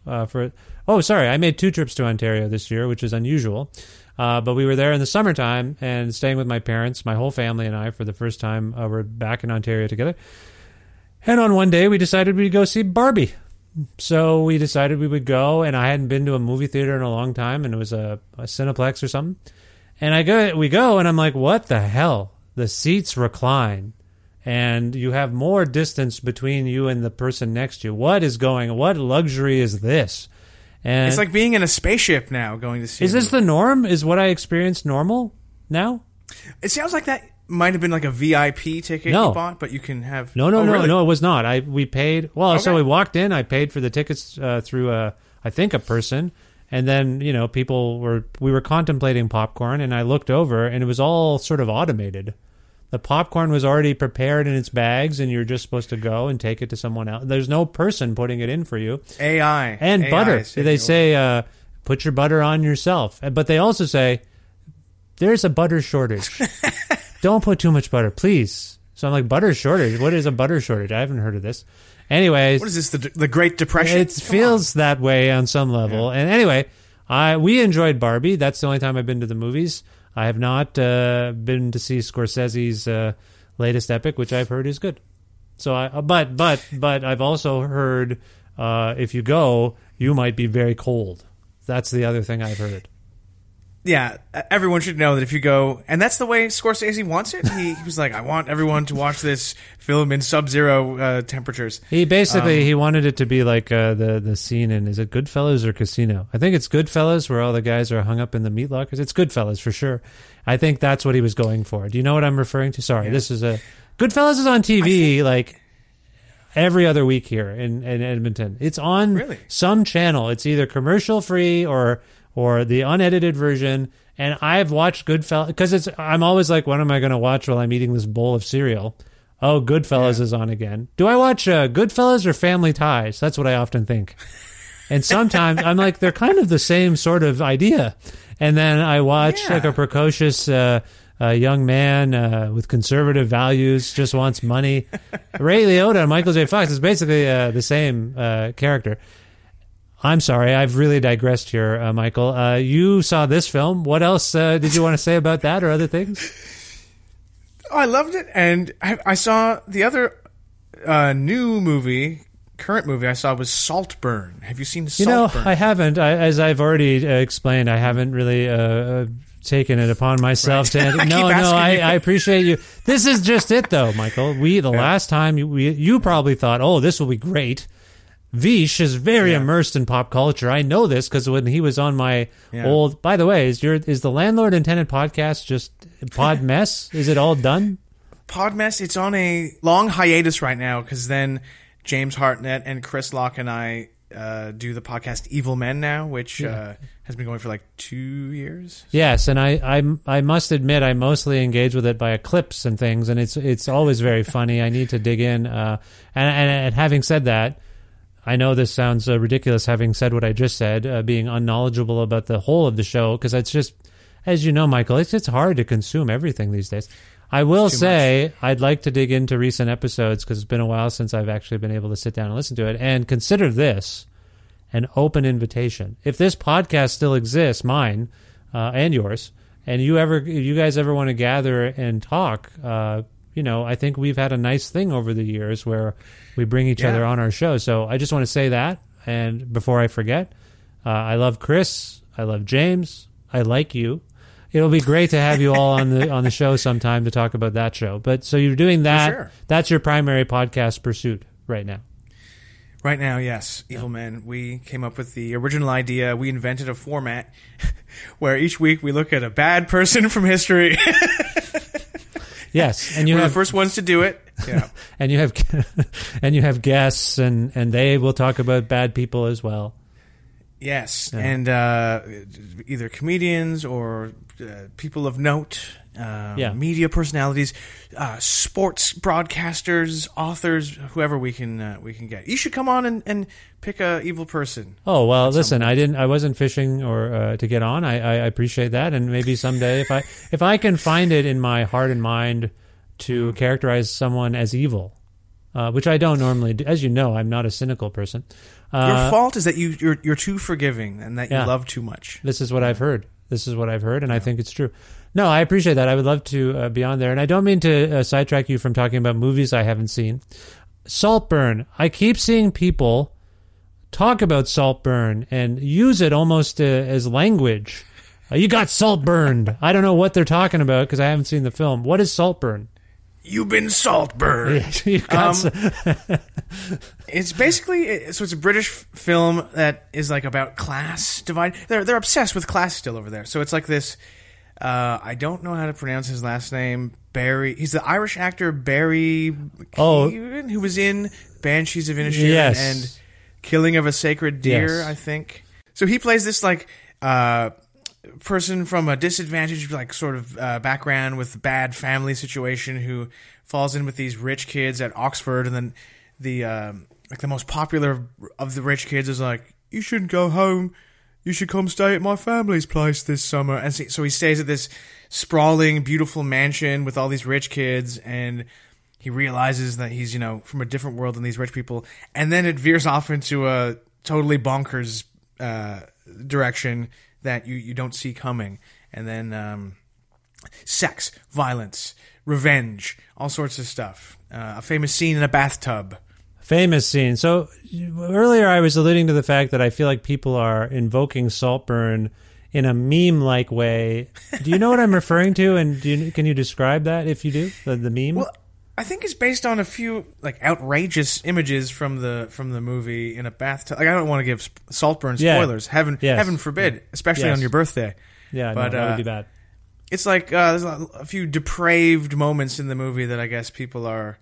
I made 2 trips to Ontario this year, which is unusual. But we were there in the summertime and staying with my parents, my whole family and I, for the first time. We're back in Ontario together. And on one day, we decided we'd go see Barbie. So we decided we would go, and I hadn't been to a movie theater in a long time, and it was a Cineplex or something. And we go, and I'm like, what the hell? The seats recline, and you have more distance between you and the person next to you. What luxury is this? And it's like being in a spaceship now, going to see. Is this the norm? Is what I experienced normal now? It sounds like that might have been like a VIP ticket you bought, but you can have... No, it was not. We paid... Well, okay. So we walked in, I paid for the tickets through, I think, a person, and then, we were contemplating popcorn, and I looked over, and it was all sort of automated. The popcorn was already prepared in its bags, and you're just supposed to go and take it to someone else. There's no person putting it in for you. AI. And butter. They say, put your butter on yourself. But they also say, there's a butter shortage. Don't put too much butter, please. So I'm like, butter shortage? What is a butter shortage? I haven't heard of this. Anyways. What is this, the Great Depression? It feels that way on some level. Yeah. And anyway, we enjoyed Barbie. That's the only time I've been to the movies. I have not been to see Scorsese's latest epic, which I've heard is good. So, but I've also heard if you go, you might be very cold. That's the other thing I've heard. Yeah, everyone should know that if you go, and that's the way Scorsese wants it. He was like, I want everyone to watch this film in sub-zero temperatures. He basically he wanted it to be like the scene in, is it Goodfellas or Casino? I think it's Goodfellas where all the guys are hung up in the meat lockers. It's Goodfellas for sure. I think that's what he was going for. Do you know what I'm referring to? Sorry, this is Goodfellas is on TV like every other week here in Edmonton. It's on some channel. It's either commercial free or the unedited version, and I've watched Goodfellas, because I'm always like, what am I going to watch while I'm eating this bowl of cereal? Oh, Goodfellas is on again. Do I watch Goodfellas or Family Ties? That's what I often think. And sometimes I'm like, they're kind of the same sort of idea. And then I watch like a precocious young man with conservative values, just wants money. Ray Liotta and Michael J. Fox is basically the same character. I'm sorry, I've really digressed here, Michael. You saw this film. What else did you want to say about that or other things? Oh, I loved it, and I saw the other current movie I saw was Saltburn. Have you seen Saltburn? I haven't. As I've already explained, I haven't really taken it upon myself to... I appreciate you. This is just it, though, Michael. Last time, you probably thought, oh, this will be great. Vish is very immersed in pop culture. I know this because when he was on my old... By the way, is the Landlord and Tenant podcast just Podmess? Is it all done? Podmess, it's on a long hiatus right now because then James Hartnett and Chris Locke and I do the podcast Evil Men now, which has been going for like 2 years. Yes, and I must admit I mostly engage with it by clips and things, and it's always very funny. I need to dig in. And having said that, I know this sounds ridiculous having said what I just said, being unknowledgeable about the whole of the show, because it's just, as you know, Michael, it's hard to consume everything these days. I will say I'd like to dig into recent episodes because it's been a while since I've actually been able to sit down and listen to it, and consider this an open invitation. If this podcast still exists, mine and yours, and you guys ever want to gather and talk, I think we've had a nice thing over the years where we bring each other on our show. So I just want to say that, and before I forget, I love Chris, I love James, I like you. It'll be great to have you all on the show sometime to talk about that show. But so you're doing that. For sure. That's your primary podcast pursuit right now. Right now, yes. Evil Men. We came up with the original idea. We invented a format where each week we look at a bad person from history. Yes, and we're the first ones to do it. Yeah. and you have guests, and they will talk about bad people as well. Yes, and either comedians or people of note, media personalities, sports broadcasters, authors, whoever we can get. You should come on and pick a evil person. Oh well, listen, I wasn't fishing or to get on. I appreciate that, and maybe someday if I can find it in my heart and mind to characterize someone as evil. Which I don't normally do. As you know, I'm not a cynical person. Your fault is that you're too forgiving and that you love too much. This is what I've heard. And I think it's true. No, I appreciate that. I would love to be on there. And I don't mean to sidetrack you from talking about movies I haven't seen. Saltburn. I keep seeing people talk about Saltburn and use it almost as language. You got Saltburned. I don't know what they're talking about because I haven't seen the film. What is Saltburn? You've been Saltburn. It's basically it's a British film that is like about class divide. They're obsessed with class still over there. So it's like this. I don't know how to pronounce his last name. Barry. He's the Irish actor Barry Keoghan, who was in Banshees of Inisherin and Killing of a Sacred Deer. Yes. I think. So he plays this like. Person from a disadvantaged, like sort of background with bad family situation who falls in with these rich kids at Oxford, and then the most popular of the rich kids is like, "You shouldn't go home. You should come stay at my family's place this summer." And so he stays at this sprawling, beautiful mansion with all these rich kids, and he realizes that he's from a different world than these rich people, and then it veers off into a totally bonkers direction that you don't see coming. And then sex, violence, revenge, all sorts of stuff. A famous scene in a bathtub. Famous scene. So earlier I was alluding to the fact that I feel like people are invoking Saltburn in a meme-like way. Do you know what I'm referring to? And can you describe that if you do, the meme? Well, I think it's based on a few like outrageous images from the movie in a bathtub. Like I don't want to give Saltburn spoilers. Heaven forbid, especially on your birthday. Yeah, but that would be bad. It's like there's a few depraved moments in the movie that I guess people are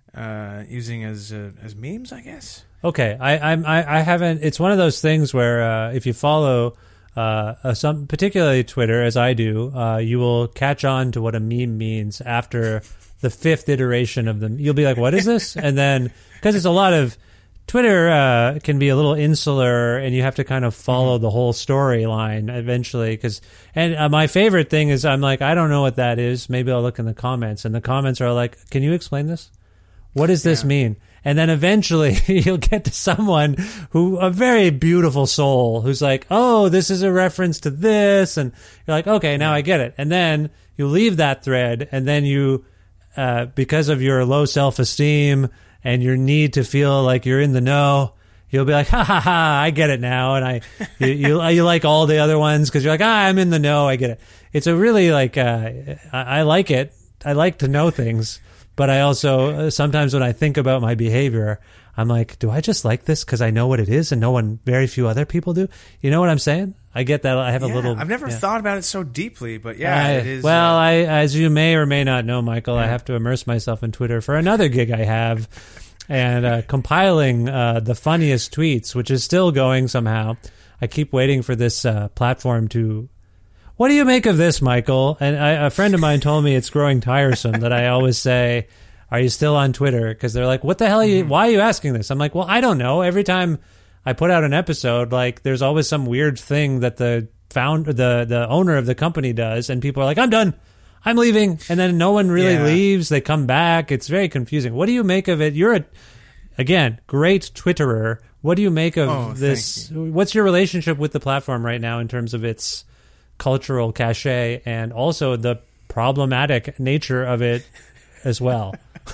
using as memes. I guess. Okay, I haven't. It's one of those things where if you follow some, particularly Twitter, as I do, you will catch on to what a meme means after the fifth iteration of them. You'll be like, what is this? And then, because it's a lot of, Twitter can be a little insular and you have to kind of follow the whole storyline eventually. And my favorite thing is I'm like, I don't know what that is. Maybe I'll look in the comments. And the comments are like, can you explain this? What does this mean? And then eventually you'll get to someone a very beautiful soul who's like, oh, this is a reference to this. And you're like, okay, now I get it. And then you leave that thread and then you, because of your low self-esteem and your need to feel like you're in the know, you'll be like, ha ha ha, I get it now. And you like all the other ones because you're like, I'm in the know, I get it. It's a really like, I like it. I like to know things. But I also, sometimes when I think about my behavior, I'm like, do I just like this because I know what it is and very few other people do? You know what I'm saying? I get that. I have a little... I've never thought about it so deeply, but it is... Well, as you may or may not know, Michael, I have to immerse myself in Twitter for another gig I have, and compiling the funniest tweets, which is still going somehow. I keep waiting for this platform to... What do you make of this, Michael? And a friend of mine told me it's growing tiresome that I always say, are you still on Twitter? Because they're like, what the hell are you, why are you asking this? I'm like, well, I don't know. Every time I put out an episode, like there's always some weird thing that the owner of the company does, and people are like, I'm done, I'm leaving, and then no one really leaves. They come back. It's very confusing. What do you make of it? You're again, great Twitterer. What do you make of this? What's your relationship with the platform right now in terms of its cultural cachet and also the problematic nature of it as well?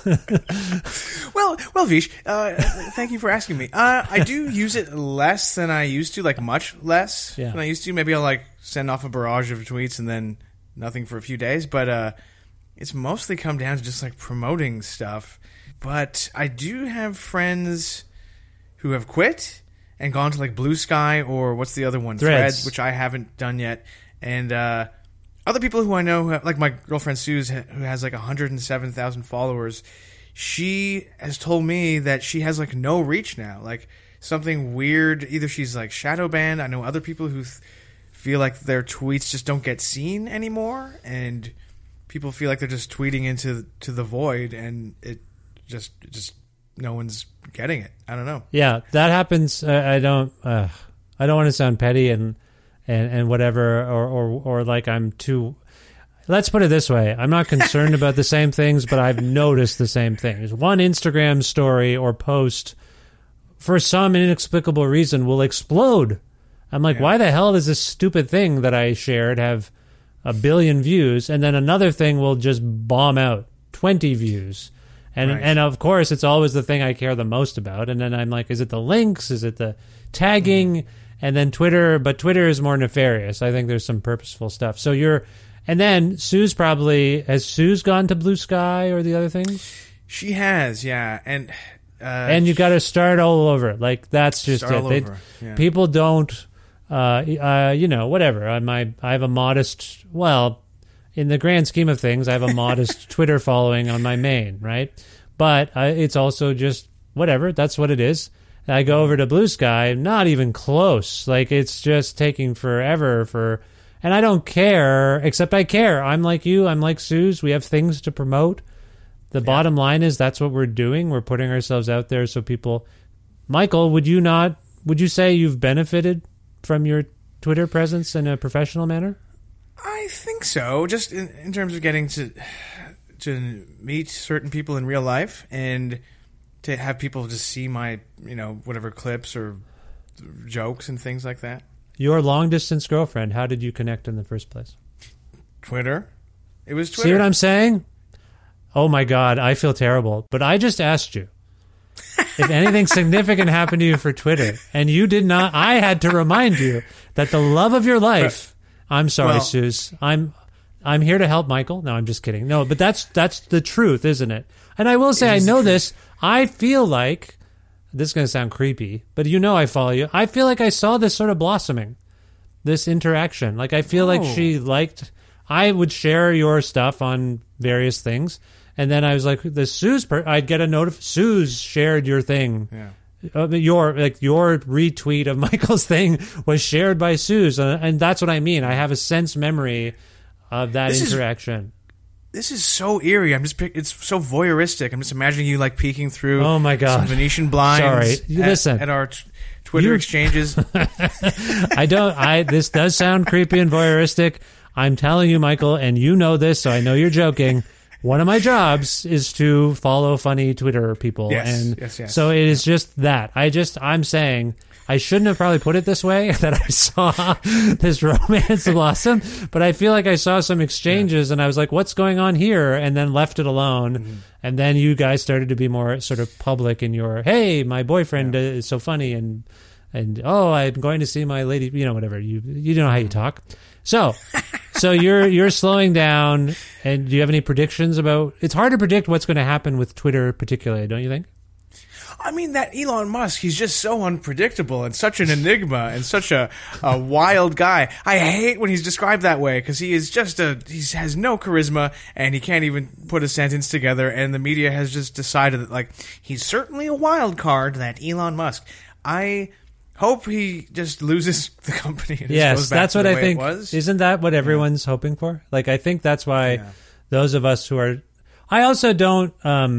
Well, Vish, thank you for asking me. I do use it less than I used to, like much less than I used to. Maybe I'll like send off a barrage of tweets and then nothing for a few days. But it's mostly come down to just like promoting stuff. But I do have friends who have quit and gone to like Blue Sky or what's the other one? Threads, which I haven't done yet. And other people who I know, like my girlfriend Suze, who has like 107,000 followers, she has told me that she has like no reach now. Like something weird. Either she's like shadow banned. I know other people who feel like their tweets just don't get seen anymore, and people feel like they're just tweeting into the void, and it just no one's getting it. I don't know. Yeah, that happens. I don't want to sound petty and whatever, or like I'm too. Let's put it this way: I'm not concerned about the same things, but I've noticed the same things. One Instagram story or post, for some inexplicable reason, will explode. I'm like, why the hell does this stupid thing that I shared have 1 billion views, and then another thing will just bomb out 20 views? And of course, it's always the thing I care the most about. And then I'm like, is it the links? Is it the tagging? And then Twitter, but Twitter is more nefarious. I think there's some purposeful stuff. So and then Suze has Suze gone to Blue Sky or the other things? She has, yeah. And you got to start all over. Like, that's just it. People don't, whatever. I have a modest, in the grand scheme of things, I have a modest Twitter following on my main, right? But it's also just whatever. That's what it is. I go over to Blue Sky, not even close. Like, it's just taking forever and I don't care, except I care. I'm like you. I'm like Suze. We have things to promote. The bottom line is that's what we're doing. We're putting ourselves out there so people... Michael, would you say you've benefited from your Twitter presence in a professional manner? I think so. Just in terms of getting to meet certain people in real life and to have people just see my, whatever clips or jokes and things like that. Your long-distance girlfriend, how did you connect in the first place? Twitter. It was Twitter. See what I'm saying? Oh, my God, I feel terrible. But I just asked you if anything significant happened to you for Twitter, and you did not. I had to remind you that the love of your life... I'm sorry, Suze. I'm here to help Michael. No, I'm just kidding. No, but that's the truth, isn't it? And I will say, I know this. I feel like... This is going to sound creepy, but I follow you. I feel like I saw this sort of blossoming, this interaction. Like, I feel like she liked... I would share your stuff on various things, and then I was like, the Suze... I'd get a note Suze shared your thing. Yeah. Your retweet of Michael's thing was shared by Suze, and that's what I mean. I have a sense memory of that interaction. This is so eerie. It's so voyeuristic. I'm just imagining you like peeking through. Oh my God. Some Venetian blinds. Sorry, listen at our Twitter exchanges. This does sound creepy and voyeuristic. I'm telling you, Michael, and you know this, so I know you're joking. One of my jobs is to follow funny Twitter people. Yes. So it is just that. I'm saying I shouldn't have probably put it this way, that I saw this romance blossom, but I feel like I saw some exchanges and I was like, what's going on here? And then left it alone. Mm-hmm. And then you guys started to be more sort of public in your, hey, my boyfriend is so funny and oh, I'm going to see my lady, whatever. You know how you talk. So you're slowing down, and do you have any predictions about... It's hard to predict what's going to happen with Twitter particularly, don't you think? I mean, that Elon Musk, he's just so unpredictable and such an enigma and such a wild guy. I hate when he's described that way because he is just he has no charisma and he can't even put a sentence together, and the media has just decided that, like, he's certainly a wild card, that Elon Musk. I hope he just loses the company. And yes, goes back that's to what the I way think. It was. Isn't that what everyone's hoping for? Like, I think that's why those of us who are... I also don't,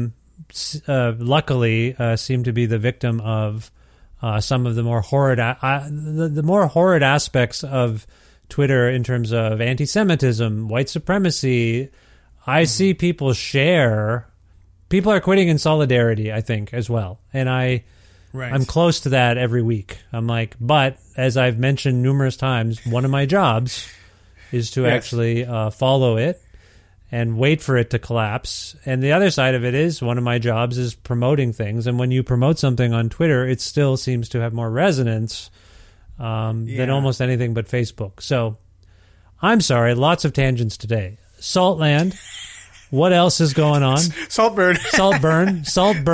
luckily, seem to be the victim of some of the more horrid, the more horrid aspects of Twitter in terms of anti-Semitism, white supremacy. I see people share. People are quitting in solidarity, I think, as well, and I'm close to that every week. I'm like, but as I've mentioned numerous times, one of my jobs is to actually follow it and wait for it to collapse. And the other side of it is one of my jobs is promoting things. And when you promote something on Twitter, it still seems to have more resonance than almost anything but Facebook. So I'm sorry, lots of tangents today. Saltland. What else is going on? Saltburn. Saltburn.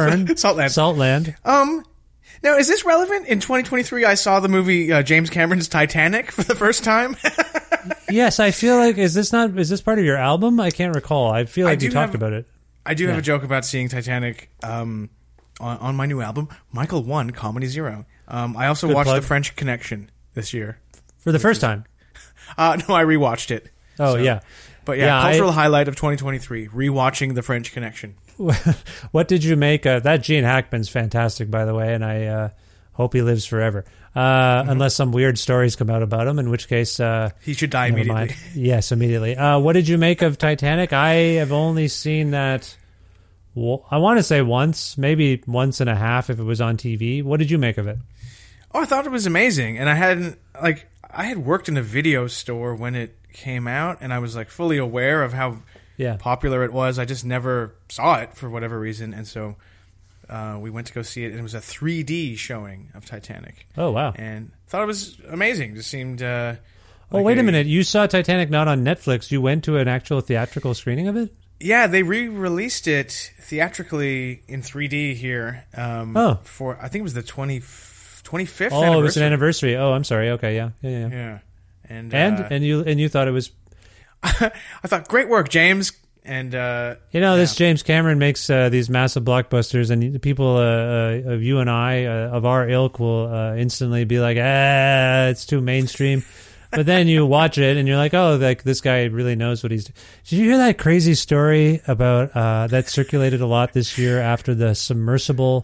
Saltland. Saltland. Now, is this relevant? In 2023, I saw the movie James Cameron's Titanic for the first time. Yes, I feel like, is this part of your album? I can't recall. I feel like you talked about it. I do have a joke about seeing Titanic on my new album, Michael 1, Comedy 0. I also watched The French Connection this year. For the first time? No, I rewatched it. Oh, yeah. But cultural highlight of 2023, rewatching The French Connection. What did you make of that? Gene Hackman's fantastic, by the way, and I hope he lives forever. Unless some weird stories come out about him, in which case he should die immediately. Yes, immediately. What did you make of Titanic? I have only seen that. I want to say once, maybe once and a half if it was on TV. What did you make of it? Oh, I thought it was amazing, and I had worked in a video store when it came out, and I was like fully aware of how popular it was. I just never saw it for whatever reason, and so we went to go see it, and it was a 3D showing of Titanic. Oh, wow. And thought it was amazing. Just seemed wait a minute. You saw Titanic not on Netflix. You went to an actual theatrical screening of it? Yeah, they re-released it theatrically in 3D here for, I think it was the 25th anniversary. Oh, it was an anniversary. Oh, I'm sorry. Okay, yeah. Yeah. And you thought it was... I thought, great work, James. And this James Cameron makes these massive blockbusters, and the people of you and I of our ilk will instantly be like, it's too mainstream. But then you watch it and you're like, oh, like this guy really knows what he's doing. Did you hear that crazy story about that circulated a lot this year after the submersible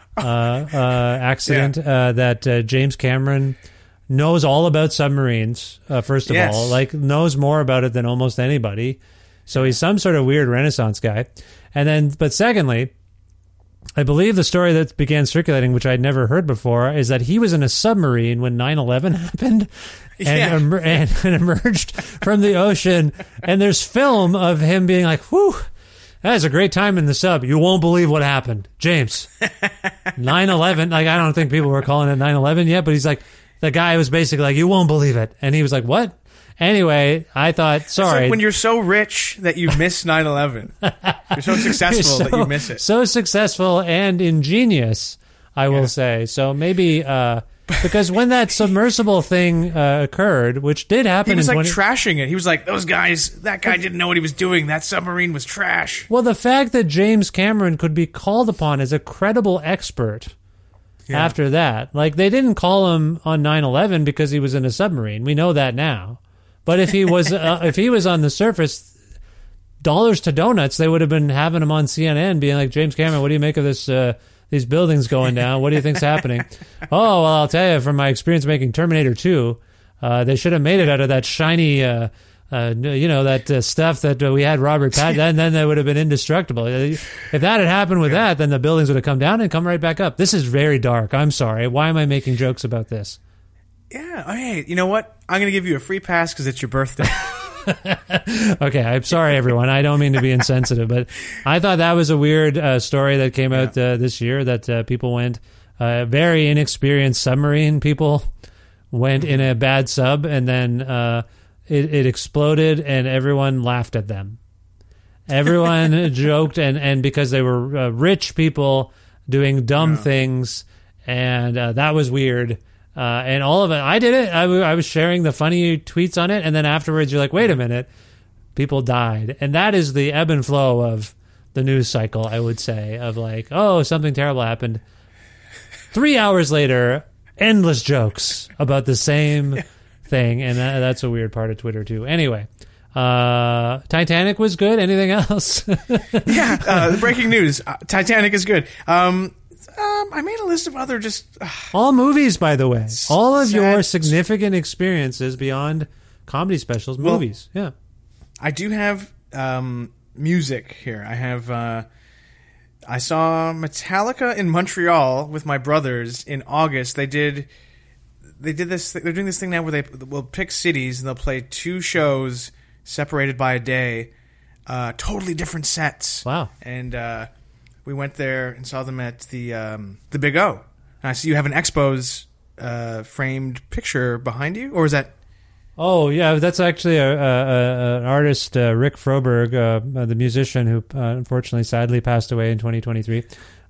accident? That James Cameron knows all about submarines. First of all, like knows more about it than almost anybody. So he's some sort of weird Renaissance guy. And then, but secondly, I believe the story that began circulating, which I'd never heard before, is that he was in a submarine when 9/11 happened and emerged from the ocean. And there's film of him being like, whew, that was a great time in the sub. You won't believe what happened. James, 9/11. Like, I don't think people were calling it 9/11 yet, but he's like, the guy was basically like, you won't believe it. And he was like, what? Anyway, I thought, sorry. It's like when you're so rich that you miss 9/11. You're so successful that you miss it. So successful and ingenious, I will say. So maybe, because when that submersible thing occurred, which did happen. He was like trashing it. He was like, that guy didn't know what he was doing. That submarine was trash. Well, the fact that James Cameron could be called upon as a credible expert after that, like they didn't call him on 9/11 because he was in a submarine. We know that now. But if he was on the surface, dollars to donuts, they would have been having him on CNN being like, James Cameron, what do you make of this? These buildings going down. What do you think's happening? Oh, well, I'll tell you from my experience making Terminator 2, they should have made it out of that shiny, that stuff that we had Robert Pattinson. Then they would have been indestructible. If that had happened with that, then the buildings would have come down and come right back up. This is very dark. I'm sorry. Why am I making jokes about this? Yeah. Hey, you know what? I'm going to give you a free pass because it's your birthday. Okay, I'm sorry, everyone. I don't mean to be insensitive, but I thought that was a weird story that came out this year that people went, very inexperienced submarine people went in a bad sub, and then it exploded, and everyone laughed at them. Everyone joked, and because they were rich people doing dumb things, and that was weird. And all of it, I did it. I was sharing the funny tweets on it, and then afterwards you're like, wait a minute, people died. And that is the ebb and flow of the news cycle, I would say, of like, oh, something terrible happened. 3 hours later, endless jokes about the same thing, and that's a weird part of Twitter too. Anyway, Titanic was good. Anything else? Yeah, breaking news. Titanic is good. I made a list of other just... all movies, by the way. All of your sad- significant experiences beyond comedy specials, movies. Yeah. I do have music here. I have... I saw Metallica in Montreal with my brothers in August. They did this. They're doing this thing now where they will pick cities and they'll play 2 shows separated by a day, totally different sets. Wow! And we went there and saw them at the Big O. And I see you have an Expos framed picture behind you, or is that? Oh yeah, that's actually an artist, Rick Froberg, the musician who unfortunately, sadly, passed away in 2023.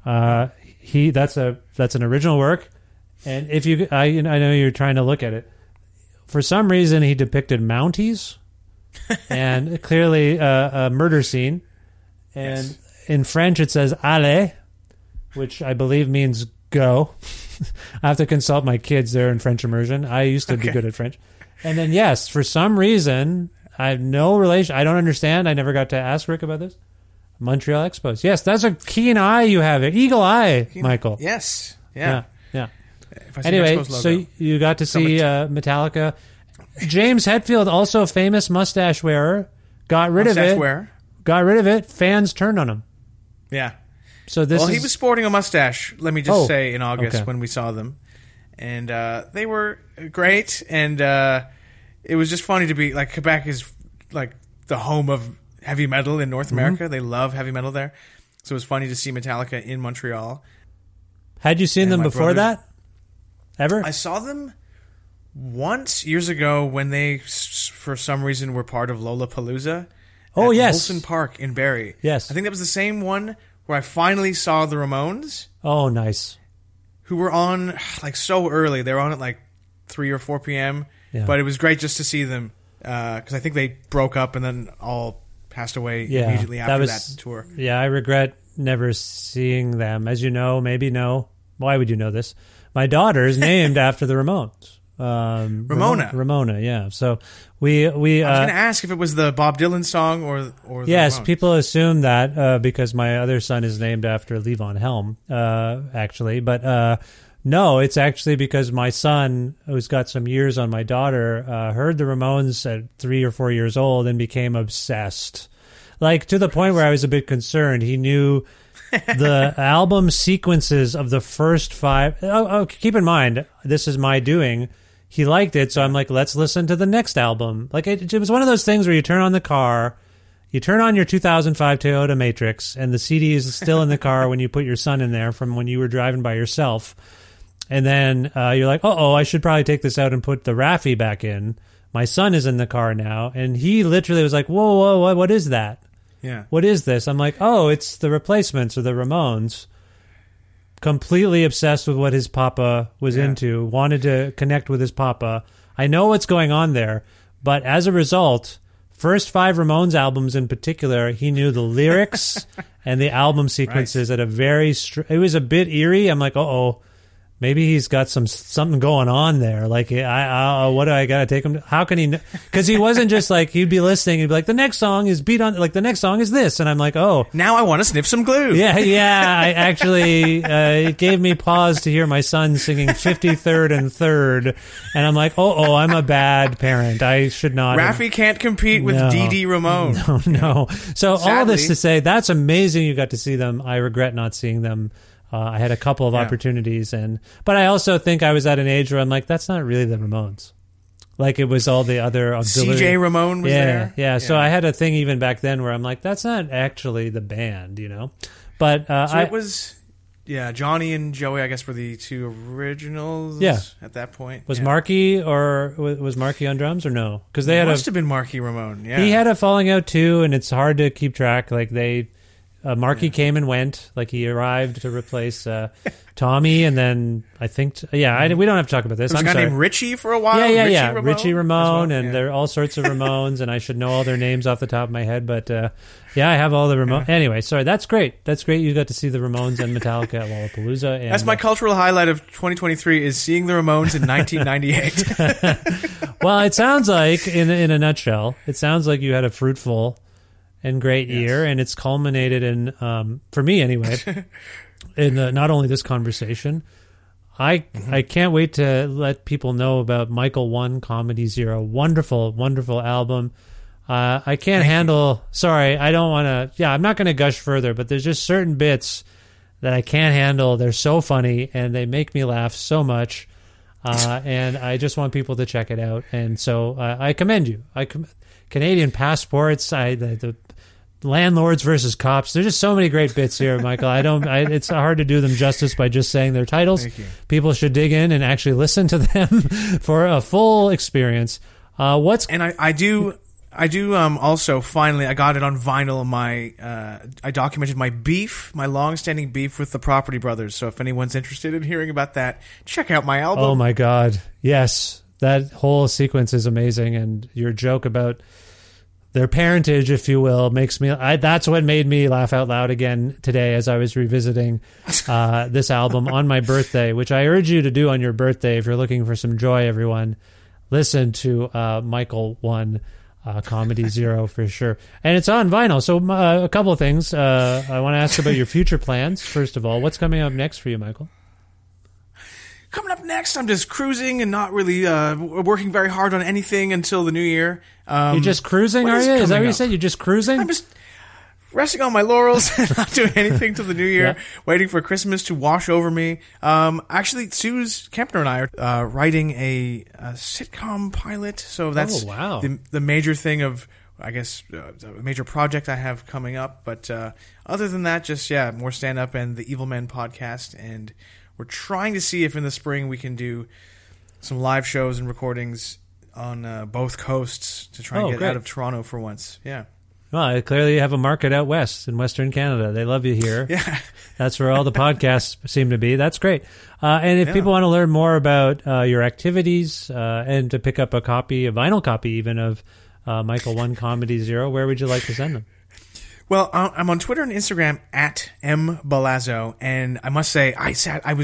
That's an original work, and if you, I know you're trying to look at it. For some reason, he depicted Mounties, and clearly a murder scene, and in French it says "aller," which I believe means go. I have to consult my kids there in French immersion. I used to be good at French. And then, yes, for some reason, I have no relation. I don't understand. I never got to ask Rick about this. Montreal Expos. Yes, that's a keen eye you have. Eagle eye, Michael. Yes. Yeah. Anyway, so you got to see Metallica. James Hetfield, also a famous mustache wearer, got rid of it. Fans turned on him. Yeah. So he was sporting a mustache, let me just say, in August when we saw them. And they were great, and it was just funny to be like, Quebec is like the home of heavy metal in North America. They love heavy metal there, so it was funny to see Metallica in Montreal. Had you seen them before that? Ever? I saw them once years ago when they, for some reason, were part of Lollapalooza. Oh, yes, Wilson Park in Barrie. Yes, I think that was the same one where I finally saw the Ramones. Oh, nice. Who were on like so early. They were on at like 3 or 4 p.m. Yeah. But it was great just to see them because I think they broke up and then all passed away immediately after that tour. Yeah, I regret never seeing them. As you know, maybe know. Why would you know this? My daughter is named after the Ramones. Ramona, yeah. So we I was going to ask if it was the Bob Dylan song or the yes, Ramones. People assume that because my other son is named after Levon Helm, actually. But no, it's actually because my son, who's got some years on my daughter, heard the Ramones at 3 or 4 years old and became obsessed. Like, to the point where I was a bit concerned. He knew the album sequences of the first 5. Oh, keep in mind, this is my doing. He liked it, so I'm like, let's listen to the next album. Like, it was one of those things where you turn on the car, you turn on your 2005 Toyota Matrix, and the CD is still in the car when you put your son in there from when you were driving by yourself. And then you're like, I should probably take this out and put the Raffi back in. My son is in the car now, and he literally was like, whoa, what is that? Yeah. What is this? I'm like, it's the Replacements or the Ramones. Completely obsessed with what his papa was into, wanted to connect with his papa. I know what's going on there, but as a result, first 5 Ramones albums in particular, he knew the lyrics and the album sequences at a very... it was a bit eerie. I'm like, maybe he's got something going on there. Like, what do I got to take him to? How can he? Because he wasn't just like, he'd be listening. He'd be like, the next song is beat on, like the next song is this. And I'm like, now I want to sniff some glue. Yeah. I actually, it gave me pause to hear my son singing 53rd and 3rd. And I'm like, I'm a bad parent. I should not. Raffi can't compete with Dee Ramone. No. So sadly, all this to say, that's amazing you got to see them. I regret not seeing them. I had a couple of opportunities, but I also think I was at an age where I'm like, that's not really the Ramones. Like, it was all the other auxiliary. CJ Ramone was there. Yeah. So I had a thing even back then where I'm like, that's not actually the band, you know? But it was, Johnny and Joey, I guess, were the 2 originals at that point. Was Marky was Marky on drums or no? Because they must have been Marky Ramone, yeah. He had a falling out too, and it's hard to keep track. Like, they Marky came and went. Like he arrived to replace Tommy, and then I think, we don't have to talk about this. There's a guy named Richie for a while. Richie Ramone, and there are all sorts of Ramones, and I should know all their names off the top of my head, but I have all the Ramones. Yeah. Anyway, sorry, that's great. That's great. You got to see the Ramones and Metallica at Lollapalooza. And, that's my cultural highlight of 2023 is seeing the Ramones in 1998. Well, it sounds like, in a nutshell, it sounds like you had a fruitful and great year, and it's culminated in, for me anyway, in not only this conversation. I can't wait to let people know about Michael 1 Comedy Zero. Wonderful, wonderful album. I can't handle. Sorry, I don't want to. Yeah, I'm not going to gush further, but there's just certain bits that I can't handle. They're so funny and they make me laugh so much, and I just want people to check it out. And so I commend you. Canadian passports. The landlords versus cops. There's just so many great bits here, Michael. It's hard to do them justice by just saying their titles. People should dig in and actually listen to them for a full experience. I do also finally I got it on vinyl. I documented my long-standing beef with the Property Brothers. So if anyone's interested in hearing about that, check out my album. Oh my God. Yes. That whole sequence is amazing, and your joke about their parentage, if you will, makes me. That's what made me laugh out loud again today as I was revisiting this album on my birthday, which I urge you to do on your birthday if you're looking for some joy. Everyone, listen to Michael 1 Comedy Zero for sure, and it's on vinyl. So a couple of things I want to ask about your future plans. First of all, what's coming up next for you, Michael? Coming up next, I'm just cruising and not really working very hard on anything until the new year. You're just cruising, are you? Is that what you said? You're just cruising? I'm just resting on my laurels and not doing anything till the new year, waiting for Christmas to wash over me. Actually, Suze Kempner and I are writing a sitcom pilot, so that's the major thing of, I guess, the major project I have coming up. But other than that, just, more stand-up and the Evil Men podcast, and we're trying to see if in the spring we can do some live shows and recordings on both coasts to try and get out of Toronto for once. Yeah. Well, clearly you have a market out west in Western Canada. They love you here. Yeah. That's where all the podcasts seem to be. That's great. And if people want to learn more about your activities and to pick up a vinyl copy even of Michael 1 Comedy Zero, where would you like to send them? Well, I'm on Twitter and Instagram at @mbalazzo, and I must say, I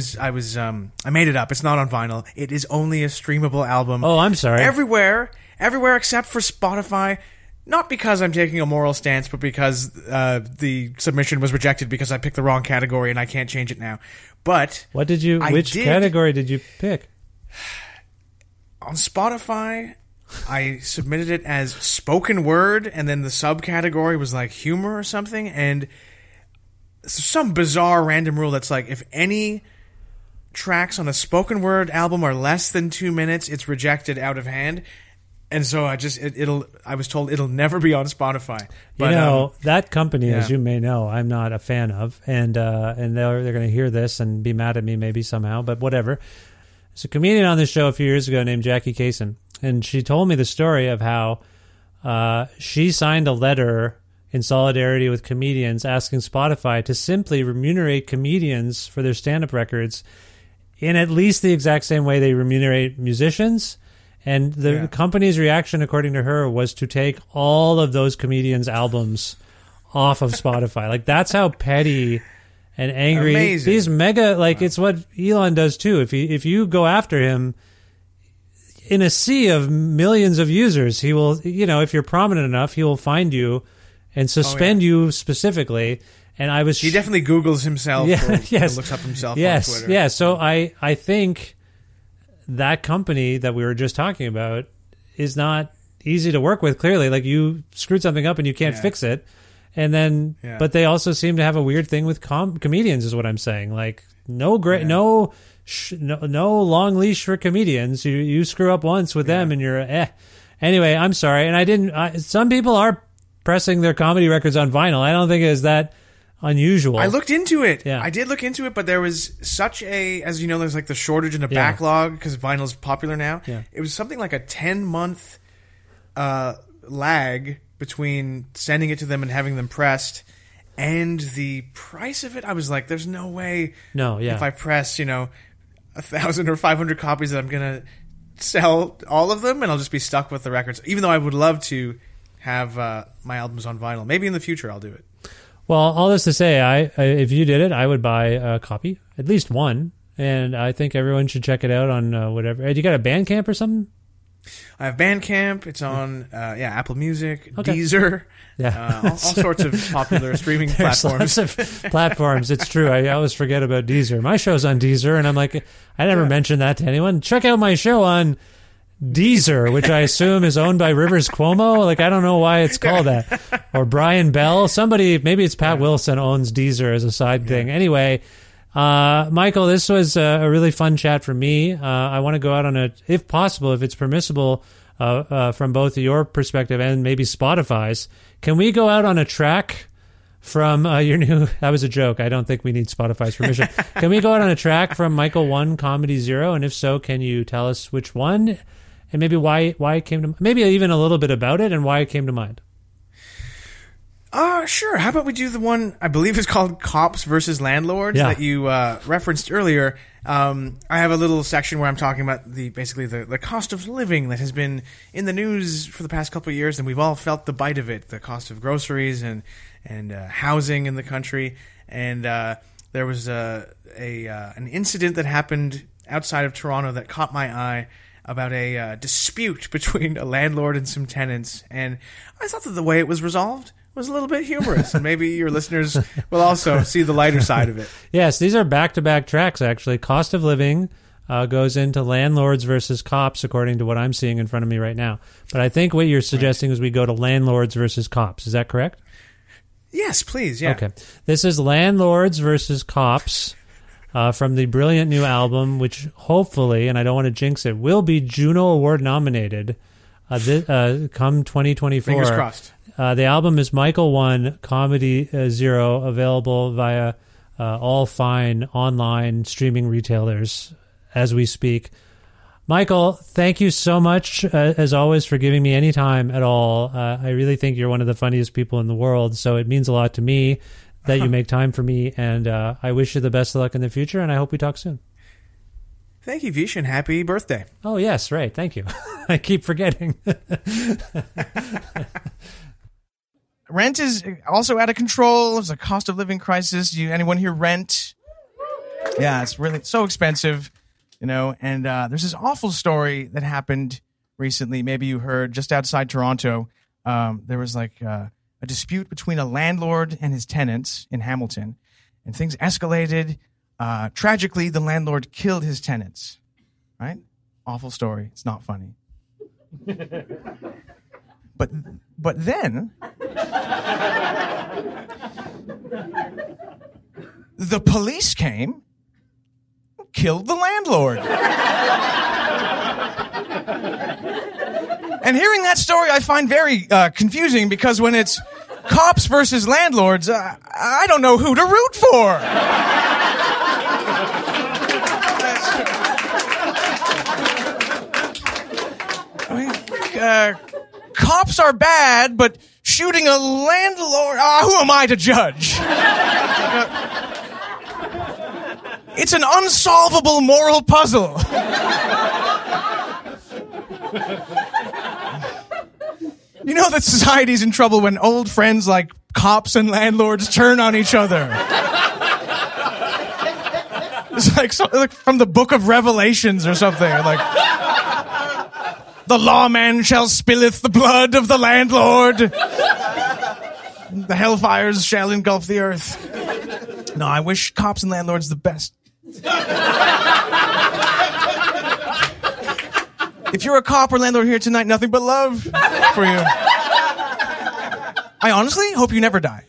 made it up. It's not on vinyl. It is only a streamable album. Oh, I'm sorry. Everywhere except for Spotify. Not because I'm taking a moral stance, but because the submission was rejected because I picked the wrong category and I can't change it now. But which category did you pick? On Spotify, I submitted it as spoken word, and then the subcategory was like humor or something, and some bizarre random rule that's like, if any tracks on a spoken word album are less than 2 minutes, it's rejected out of hand. And so I was told it'll never be on Spotify. But, that company, as you may know, I'm not a fan of, and they're going to hear this and be mad at me maybe somehow, but whatever. There's a comedian on this show a few years ago named Jackie Kaysen, and she told me the story of how she signed a letter in solidarity with comedians asking Spotify to simply remunerate comedians for their stand-up records in at least the exact same way they remunerate musicians. And the company's reaction, according to her, was to take all of those comedians' albums off of Spotify. Like, that's how petty and angry these mega, it's what Elon does too. If you go after him in a sea of millions of users, he will, if you're prominent enough, he will find you and suspend you specifically. And he definitely Googles himself. Looks up himself on Twitter. Yeah. So I think that company that we were just talking about is not easy to work with, clearly. Like, you screwed something up and you can't fix it. And then, but they also seem to have a weird thing with comedians, is what I'm saying. Like, no long leash for comedians. You screw up once with them and you're Anyway, I'm sorry. And some people are pressing their comedy records on vinyl. I don't think it is that unusual. I looked into it. Yeah. I did look into it, but there was such as you know, there's like the shortage in the backlog because vinyl is popular now. Yeah. It was something like a 10-month lag between sending it to them and having them pressed. and the price of it, I was like, there's no way. No, yeah. If I press, 1,000 or 500 copies, that I'm gonna sell all of them, and I'll just be stuck with the records. Even though I would love to have my albums on vinyl. Maybe in the future I'll do it. Well, all this to say, I if you did it, I would buy a copy, at least one, and I think everyone should check it out on whatever. You got a Bandcamp or something? I have Bandcamp. It's on Apple Music, Okay. Deezer, Yeah. all sorts of popular streaming platforms. Lots of platforms. It's true. I always forget about Deezer. My show's on Deezer, and I'm like, I never mentioned that to anyone. Check out my show on Deezer, which I assume is owned by Rivers Cuomo. Like, I don't know why it's called that. Or Brian Bell. Somebody, maybe it's Pat Wilson owns Deezer as a side thing. Anyway, Michael, this was a really fun chat for me. I want to go out on a, if possible, if it's permissible, from both your perspective and maybe Spotify's. Can we go out on a track from your new... That was a joke. I don't think we need Spotify's permission. Can we go out on a track from Michael 1, Comedy 0? And if so, can you tell us which one? And maybe why it came to... Maybe even a little bit about it and why it came to mind. Sure. How about we do the one I believe is called Cops versus Landlords that you referenced earlier. I have a little section where I'm talking about the cost of living that has been in the news for the past couple of years, and we've all felt the bite of it, the cost of groceries and housing in the country. And there was an incident that happened outside of Toronto that caught my eye about a dispute between a landlord and some tenants. And I thought that the way it was resolved was a little bit humorous, and maybe your listeners will also see the lighter side of it. Yes, these are back-to-back tracks, actually. Cost of living goes into landlords versus cops, according to what I'm seeing in front of me right now. But I think what you're suggesting is we go to landlords versus cops. Is that correct? Yes, please, yeah. Okay. This is Landlords versus Cops from the brilliant new album, which hopefully, and I don't want to jinx it, will be Juno Award nominated come 2024. Fingers crossed. The album is Michael 1, Comedy 0, available via all fine online streaming retailers as we speak. Michael, thank you so much, as always, for giving me any time at all. I really think you're one of the funniest people in the world, so it means a lot to me that you make time for me, and I wish you the best of luck in the future, and I hope we talk soon. Thank you, Vish, and happy birthday. Oh, yes, right. Thank you. I keep forgetting. Rent is also out of control. There's a cost of living crisis. Anyone here rent? Yeah, it's really so expensive, And there's this awful story that happened recently. Maybe you heard just outside Toronto. There was a dispute between a landlord and his tenants in Hamilton, and things escalated. Tragically, the landlord killed his tenants. Right? Awful story. It's not funny. But then the police came, killed the landlord. And hearing that story I find very confusing, because when it's cops versus landlords, I don't know who to root for. Cops are bad, but shooting a landlord... who am I to judge? It's an unsolvable moral puzzle. You know that society's in trouble when old friends like cops and landlords turn on each other. It's like from the Book of Revelations or something. The lawman shall spilleth the blood of the landlord. The hellfires shall engulf the earth. No, I wish cops and landlords the best. If you're a cop or landlord here tonight, nothing but love for you. I honestly hope you never die.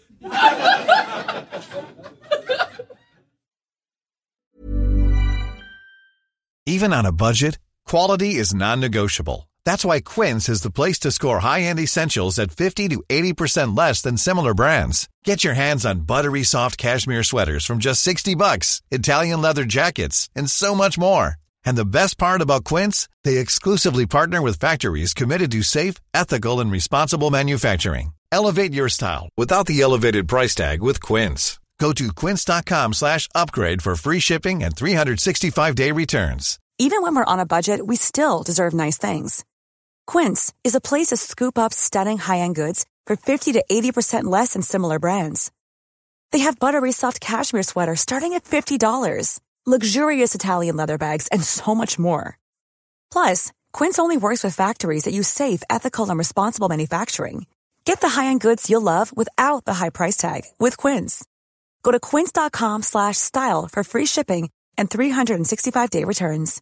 Even on a budget, quality is non-negotiable. That's why Quince is the place to score high-end essentials at 50 to 80% less than similar brands. Get your hands on buttery soft cashmere sweaters from just $60, Italian leather jackets, and so much more. And the best part about Quince, they exclusively partner with factories committed to safe, ethical, and responsible manufacturing. Elevate your style without the elevated price tag with Quince. Go to quince.com/upgrade for free shipping and 365-day returns. Even when we're on a budget, we still deserve nice things. Quince is a place to scoop up stunning high-end goods for 50 to 80% less than similar brands. They have buttery soft cashmere sweaters starting at $50, luxurious Italian leather bags, and so much more. Plus, Quince only works with factories that use safe, ethical, and responsible manufacturing. Get the high-end goods you'll love without the high price tag with Quince. Go to quince.com/style for free shipping and 365-day returns.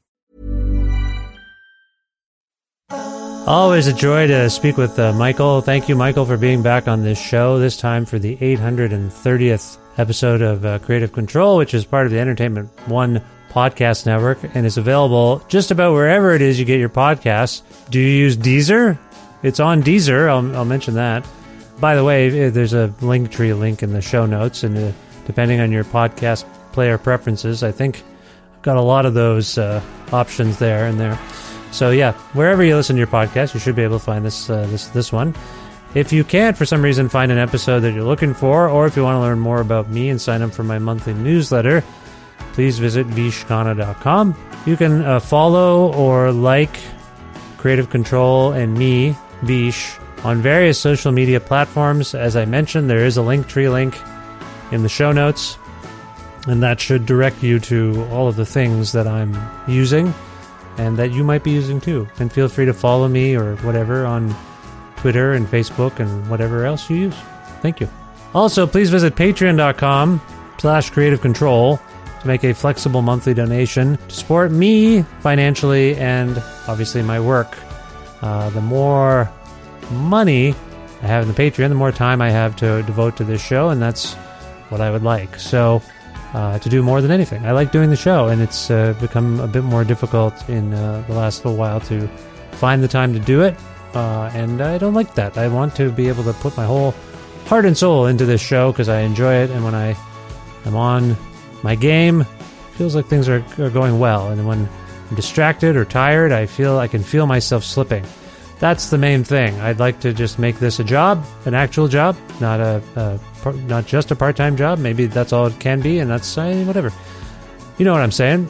Always a joy to speak with Michael. Thank you, Michael, for being back on this show, this time for the 830th episode of Creative Control, which is part of the Entertainment One podcast network and is available just about wherever it is you get your podcasts. Do you use Deezer? It's on Deezer. I'll mention that. By the way, there's a Linktree link in the show notes, and depending on your podcast player preferences, I think I've got a lot of those options there and there. So yeah, wherever you listen to your podcast, you should be able to find this one. If you can't, for some reason, find an episode that you're looking for, or if you want to learn more about me and sign up for my monthly newsletter, please visit vishkhanna.com. You can follow or like Creative Control and me, Vish, on various social media platforms. As I mentioned, there is a Linktree link in the show notes, and that should direct you to all of the things that I'm using and that you might be using too. And feel free to follow me or whatever on Twitter and Facebook and whatever else you use. Thank you. Also, please visit patreon.com/Creative Control to make a flexible monthly donation to support me financially and obviously my work. The more money I have in the Patreon, the more time I have to devote to this show, and that's what I would like. So, to do more than anything. I like doing the show, and it's become a bit more difficult in the last little while to find the time to do it, and I don't like that. I want to be able to put my whole heart and soul into this show because I enjoy it, and when I am on my game, it feels like things are going well, and when I'm distracted or tired, I can feel myself slipping. That's the main thing. I'd like to just make this a job, an actual job, not just a part-time job. Maybe that's all it can be, and that's whatever. You know what I'm saying.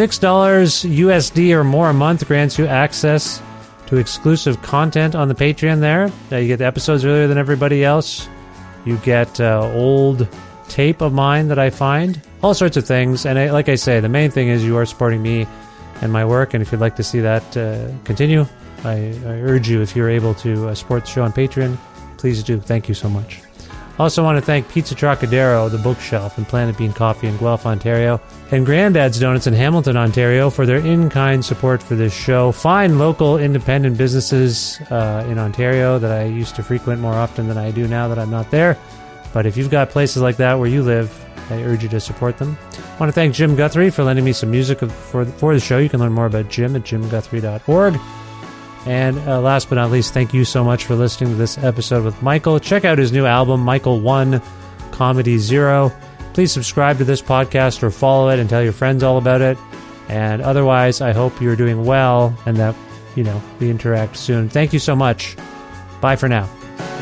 $6 USD or more a month grants you access to exclusive content on the Patreon there. You get the episodes earlier than everybody else. You get old tape of mine that I find. All sorts of things. And like I say, the main thing is you are supporting me and my work, and if you'd like to see that continue, I urge you, if you're able to support the show on Patreon, please do. Thank you so much. Also want to thank Pizza Trocadero, The Bookshelf, and Planet Bean Coffee in Guelph, Ontario, and Grandad's Donuts in Hamilton, Ontario, for their in-kind support for this show. Fine local independent businesses in Ontario that I used to frequent more often than I do now that I'm not there. But if you've got places like that where you live, I urge you to support them. I want to thank Jim Guthrie for lending me some music for the show. You can learn more about Jim at jimguthrie.org. And last but not least, thank you so much for listening to this episode with Michael. Check out his new album, Michael 1, Comedy 0. Please subscribe to this podcast or follow it and tell your friends all about it. And otherwise, I hope you're doing well and that, we interact soon. Thank you so much. Bye for now.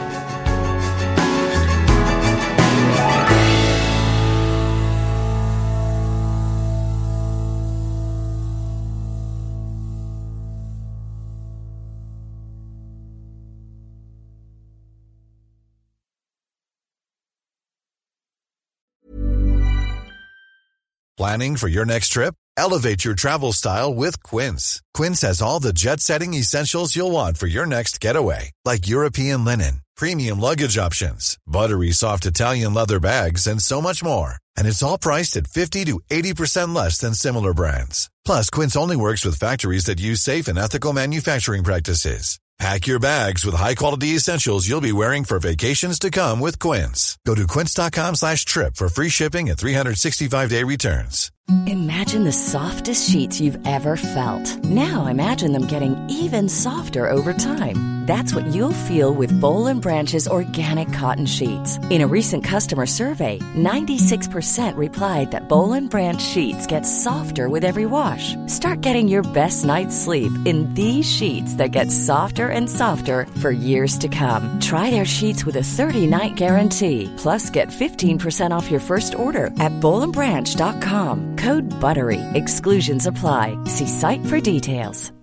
Planning for your next trip? Elevate your travel style with Quince. Quince has all the jet-setting essentials you'll want for your next getaway, like European linen, premium luggage options, buttery soft Italian leather bags, and so much more. And it's all priced at 50 to 80% less than similar brands. Plus, Quince only works with factories that use safe and ethical manufacturing practices. Pack your bags with high-quality essentials you'll be wearing for vacations to come with Quince. Go to quince.com/trip for free shipping and 365-day returns. Imagine the softest sheets you've ever felt. Now imagine them getting even softer over time. That's what you'll feel with Boll & Branch's organic cotton sheets. In a recent customer survey, 96% replied that Boll & Branch sheets get softer with every wash. Start getting your best night's sleep in these sheets that get softer and softer for years to come. Try their sheets with a 30-night guarantee. Plus, get 15% off your first order at bollandbranch.com. Code BUTTERY. Exclusions apply. See site for details.